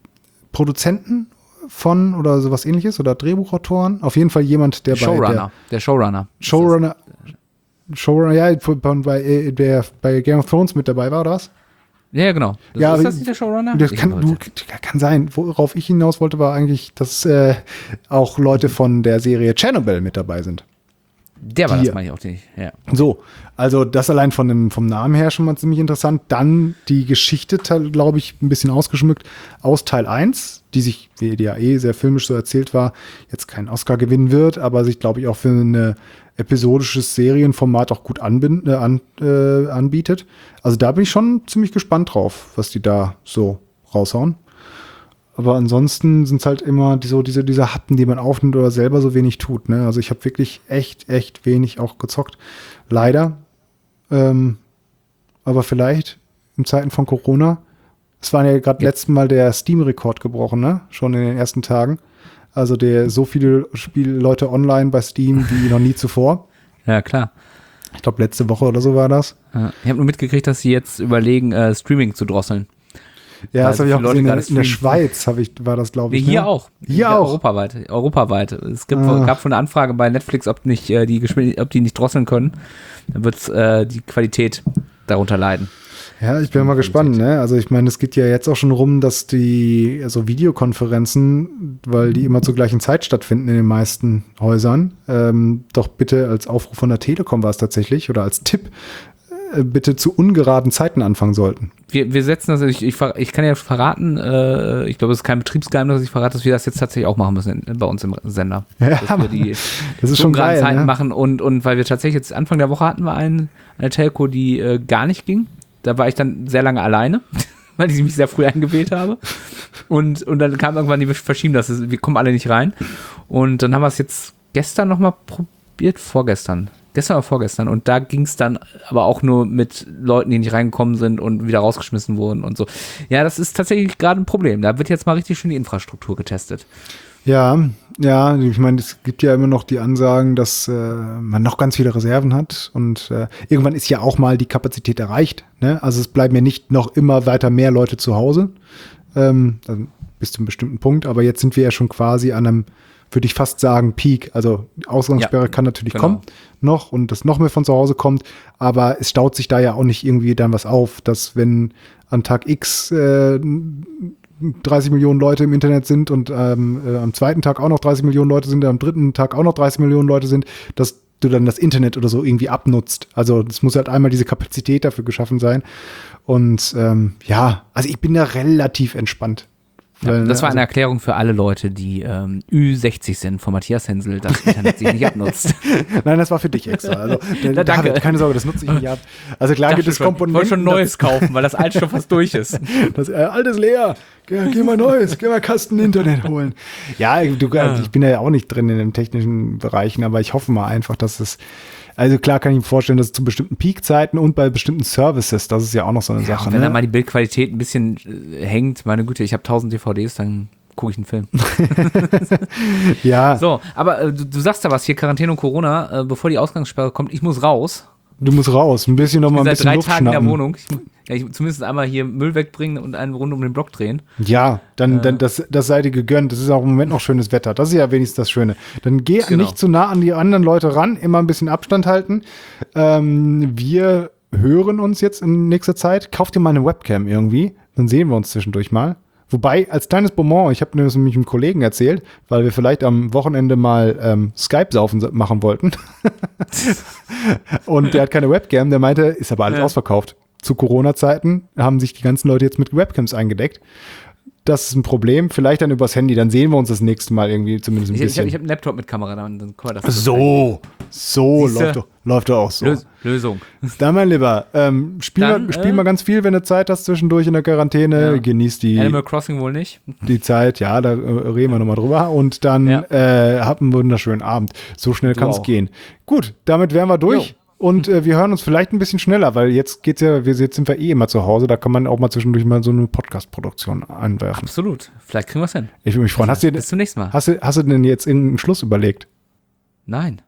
Produzenten von oder sowas ähnliches oder Drehbuchautoren. Auf jeden Fall jemand, der bei der
Showrunner. Der Showrunner.
Showrunner, Showrunner, ja, von, von, bei, äh, der bei Game of Thrones mit dabei war, oder was?
Ja, genau. Das,
Ja,
ist
aber-
das nicht der Showrunner?
Das
Ich
kann,
wollte-
du, kann sein. Worauf ich hinaus wollte, war eigentlich, dass äh, auch Leute von der Serie Chernobyl mit dabei sind.
Der war
die-
das, meine ich auch nicht. Ja.
So, also das allein von dem, vom Namen her schon mal ziemlich interessant. Dann die Geschichte, glaube ich, ein bisschen ausgeschmückt aus Teil eins, die sich, wie die ja eh sehr filmisch so erzählt war, jetzt keinen Oscar gewinnen wird, aber sich, glaube ich, auch für ein episodisches Serienformat auch gut anbind, äh, an, äh, anbietet. Also da bin ich schon ziemlich gespannt drauf, was die da so raushauen. Aber ansonsten sind es halt immer die, so diese, diese Happen, die man aufnimmt oder selber so wenig tut. Ne? Also ich habe wirklich echt, echt wenig auch gezockt. Leider. Ähm, aber vielleicht in Zeiten von Corona. Es war ja gerade
Ja.
letztes Mal der Steam-Rekord gebrochen, ne? Schon in den ersten Tagen. Also der so viele Spielleute online bei Steam wie noch nie zuvor.
Ja, klar.
Ich glaube, letzte Woche oder so war das.
Ja. Ich habe nur mitgekriegt, dass sie jetzt überlegen, äh, Streaming zu drosseln.
Ja,
Weil
das
so
habe ich auch
viele Leute
gesehen. In,
gerade
der- in der
streamen.
Schweiz habe ich, war das, glaube
Nee,
ich.
hier
ne?
auch.
Hier auch.
Europaweit. Europaweit. Es gibt,
Ah.
gab schon eine Anfrage bei Netflix, ob nicht äh, die Geschwind- ob die nicht drosseln können. Dann wird äh, die Qualität darunter leiden.
Ja, ich bin mal gespannt, ne? Also ich meine, es geht ja jetzt auch schon rum, dass die also Videokonferenzen, weil die immer zur gleichen Zeit stattfinden in den meisten Häusern, ähm, doch bitte als Aufruf von der Telekom war es tatsächlich oder als Tipp, äh, bitte zu ungeraden Zeiten anfangen sollten.
Wir, wir setzen das, ich, ich, ver- ich kann ja verraten, äh, ich glaube, es ist kein Betriebsgeheimnis, dass ich verrate, dass wir das jetzt tatsächlich auch machen müssen in, bei uns im Sender.
Ja,
dass wir die
das ist schon
ungeraden
geil,
Zeiten
ne?
machen und, und weil wir tatsächlich jetzt Anfang der Woche hatten wir einen, eine Telco, die äh, gar nicht ging. Da war ich dann sehr lange alleine, weil ich mich sehr früh eingewählt habe. Und, und dann kam irgendwann, die wir verschieben das, ist- wir kommen alle nicht rein. Und dann haben wir es jetzt gestern nochmal probiert, vorgestern. Gestern oder vorgestern. Und da ging es dann aber auch nur mit Leuten, die nicht reingekommen sind und wieder rausgeschmissen wurden und so. Ja, das ist tatsächlich gerade ein Problem. Da wird jetzt mal richtig schön die Infrastruktur getestet.
Ja, ja, ich meine, es gibt ja immer noch die Ansagen, dass äh, man noch ganz viele Reserven hat und äh, irgendwann ist ja auch mal die Kapazität erreicht. Ne? Also es bleiben ja nicht noch immer weiter mehr Leute zu Hause, ähm, also bis zu einem bestimmten Punkt, aber jetzt sind wir ja schon quasi an einem, würde ich fast sagen, Peak. Also die Ausgangssperre
Ja,
kann natürlich
genau.
kommen noch und das noch mehr von zu Hause kommt, aber es staut sich da ja auch nicht irgendwie dann was auf, dass wenn an Tag X äh, dreißig Millionen Leute im Internet sind und ähm, äh, am zweiten Tag auch noch dreißig Millionen Leute sind, am dritten Tag auch noch dreißig Millionen Leute sind, dass du dann das Internet oder so irgendwie abnutzt. Also es muss halt einmal diese Kapazität dafür geschaffen sein. Und ähm, ja, also ich bin da relativ entspannt,
Ja,
Weil,
das war
also,
eine Erklärung für alle Leute, die ähm, Ü sechzig sind, von Matthias Hensel, das Internet sich nicht abnutzt.
Nein, das war für dich extra. Also,
Na, danke.
David, keine Sorge, das nutze ich nicht ab. Also klar gibt es Komponenten.
Ich wollte schon Neues kaufen, weil das alte schon fast durch ist.
Das äh, alte ist leer. Geh, geh mal Neues, geh mal Kasten Internet holen. Ja, du,
Ja.
ich bin ja auch nicht drin in den technischen Bereichen, aber ich hoffe mal einfach, dass es, also klar kann ich mir vorstellen, dass es zu bestimmten Peakzeiten und bei bestimmten Services, das ist ja auch noch so eine
Ja,
Sache.
wenn
Ne?
da mal die Bildqualität ein bisschen äh, hängt, meine Güte, ich habe tausend D V Ds, dann gucke ich einen Film.
Ja,
So, aber äh, du, du sagst da was hier, Quarantäne und Corona, äh, bevor die Ausgangssperre kommt, ich muss raus.
du musst raus, ein bisschen noch mal
Ich
ein
bin
bisschen
seit drei
Luft
Tagen in der
schnappen.
Wohnung. Ich, mu- ja, ich zumindest einmal hier Müll wegbringen und eine Runde um den Block drehen.
Ja, dann,
Äh.
dann das, das sei dir gegönnt. Das ist auch im Moment noch schönes Wetter. Das ist ja wenigstens das Schöne. Dann geh
Genau.
nicht zu nah an die anderen Leute ran, immer ein bisschen Abstand halten. Ähm, wir hören uns jetzt in nächster Zeit. Kauf dir mal eine Webcam irgendwie, dann sehen wir uns zwischendurch mal. Wobei, als kleines Bonbon, ich habe das nämlich einem Kollegen erzählt, weil wir vielleicht am Wochenende mal ähm, Skype-Saufen machen wollten. Und der hat keine Webcam, der meinte, ist aber alles
Ja.
ausverkauft. Zu Corona-Zeiten haben sich die ganzen Leute jetzt mit Webcams eingedeckt. Das ist ein Problem. Vielleicht dann übers Handy. Dann sehen wir uns das nächste Mal irgendwie zumindest ein
Ich, ich
bisschen.
habe ich hab einen Laptop mit Kamera, dann, dann guck mal, das
so, so
Siehste?
läuft doch, läuft doch auch so.
Lös Lösung.
Dann, mein Lieber, ähm, spiel,
Dann,
mal, spiel
äh,
mal ganz viel, wenn du Zeit hast zwischendurch in der Quarantäne.
Ja.
Genieß die,
Animal Crossing wohl nicht.
die Zeit. Ja, da äh, reden wir nochmal drüber. Und dann
Ja.
äh, hab einen wunderschönen Abend. So schnell
Du
kann es
auch.
gehen. Gut, damit wären wir durch.
Jo.
Und äh, wir hören uns vielleicht ein bisschen schneller, weil jetzt geht's ja, wir jetzt sind wir eh immer zu Hause, da kann man auch mal zwischendurch mal so eine Podcast-Produktion einwerfen.
Absolut. Vielleicht kriegen wir es hin.
Ich würde mich freuen. Hast du,
Bis zum nächsten Mal.
hast, du, hast du denn jetzt irgendeinen Schluss überlegt?
Nein.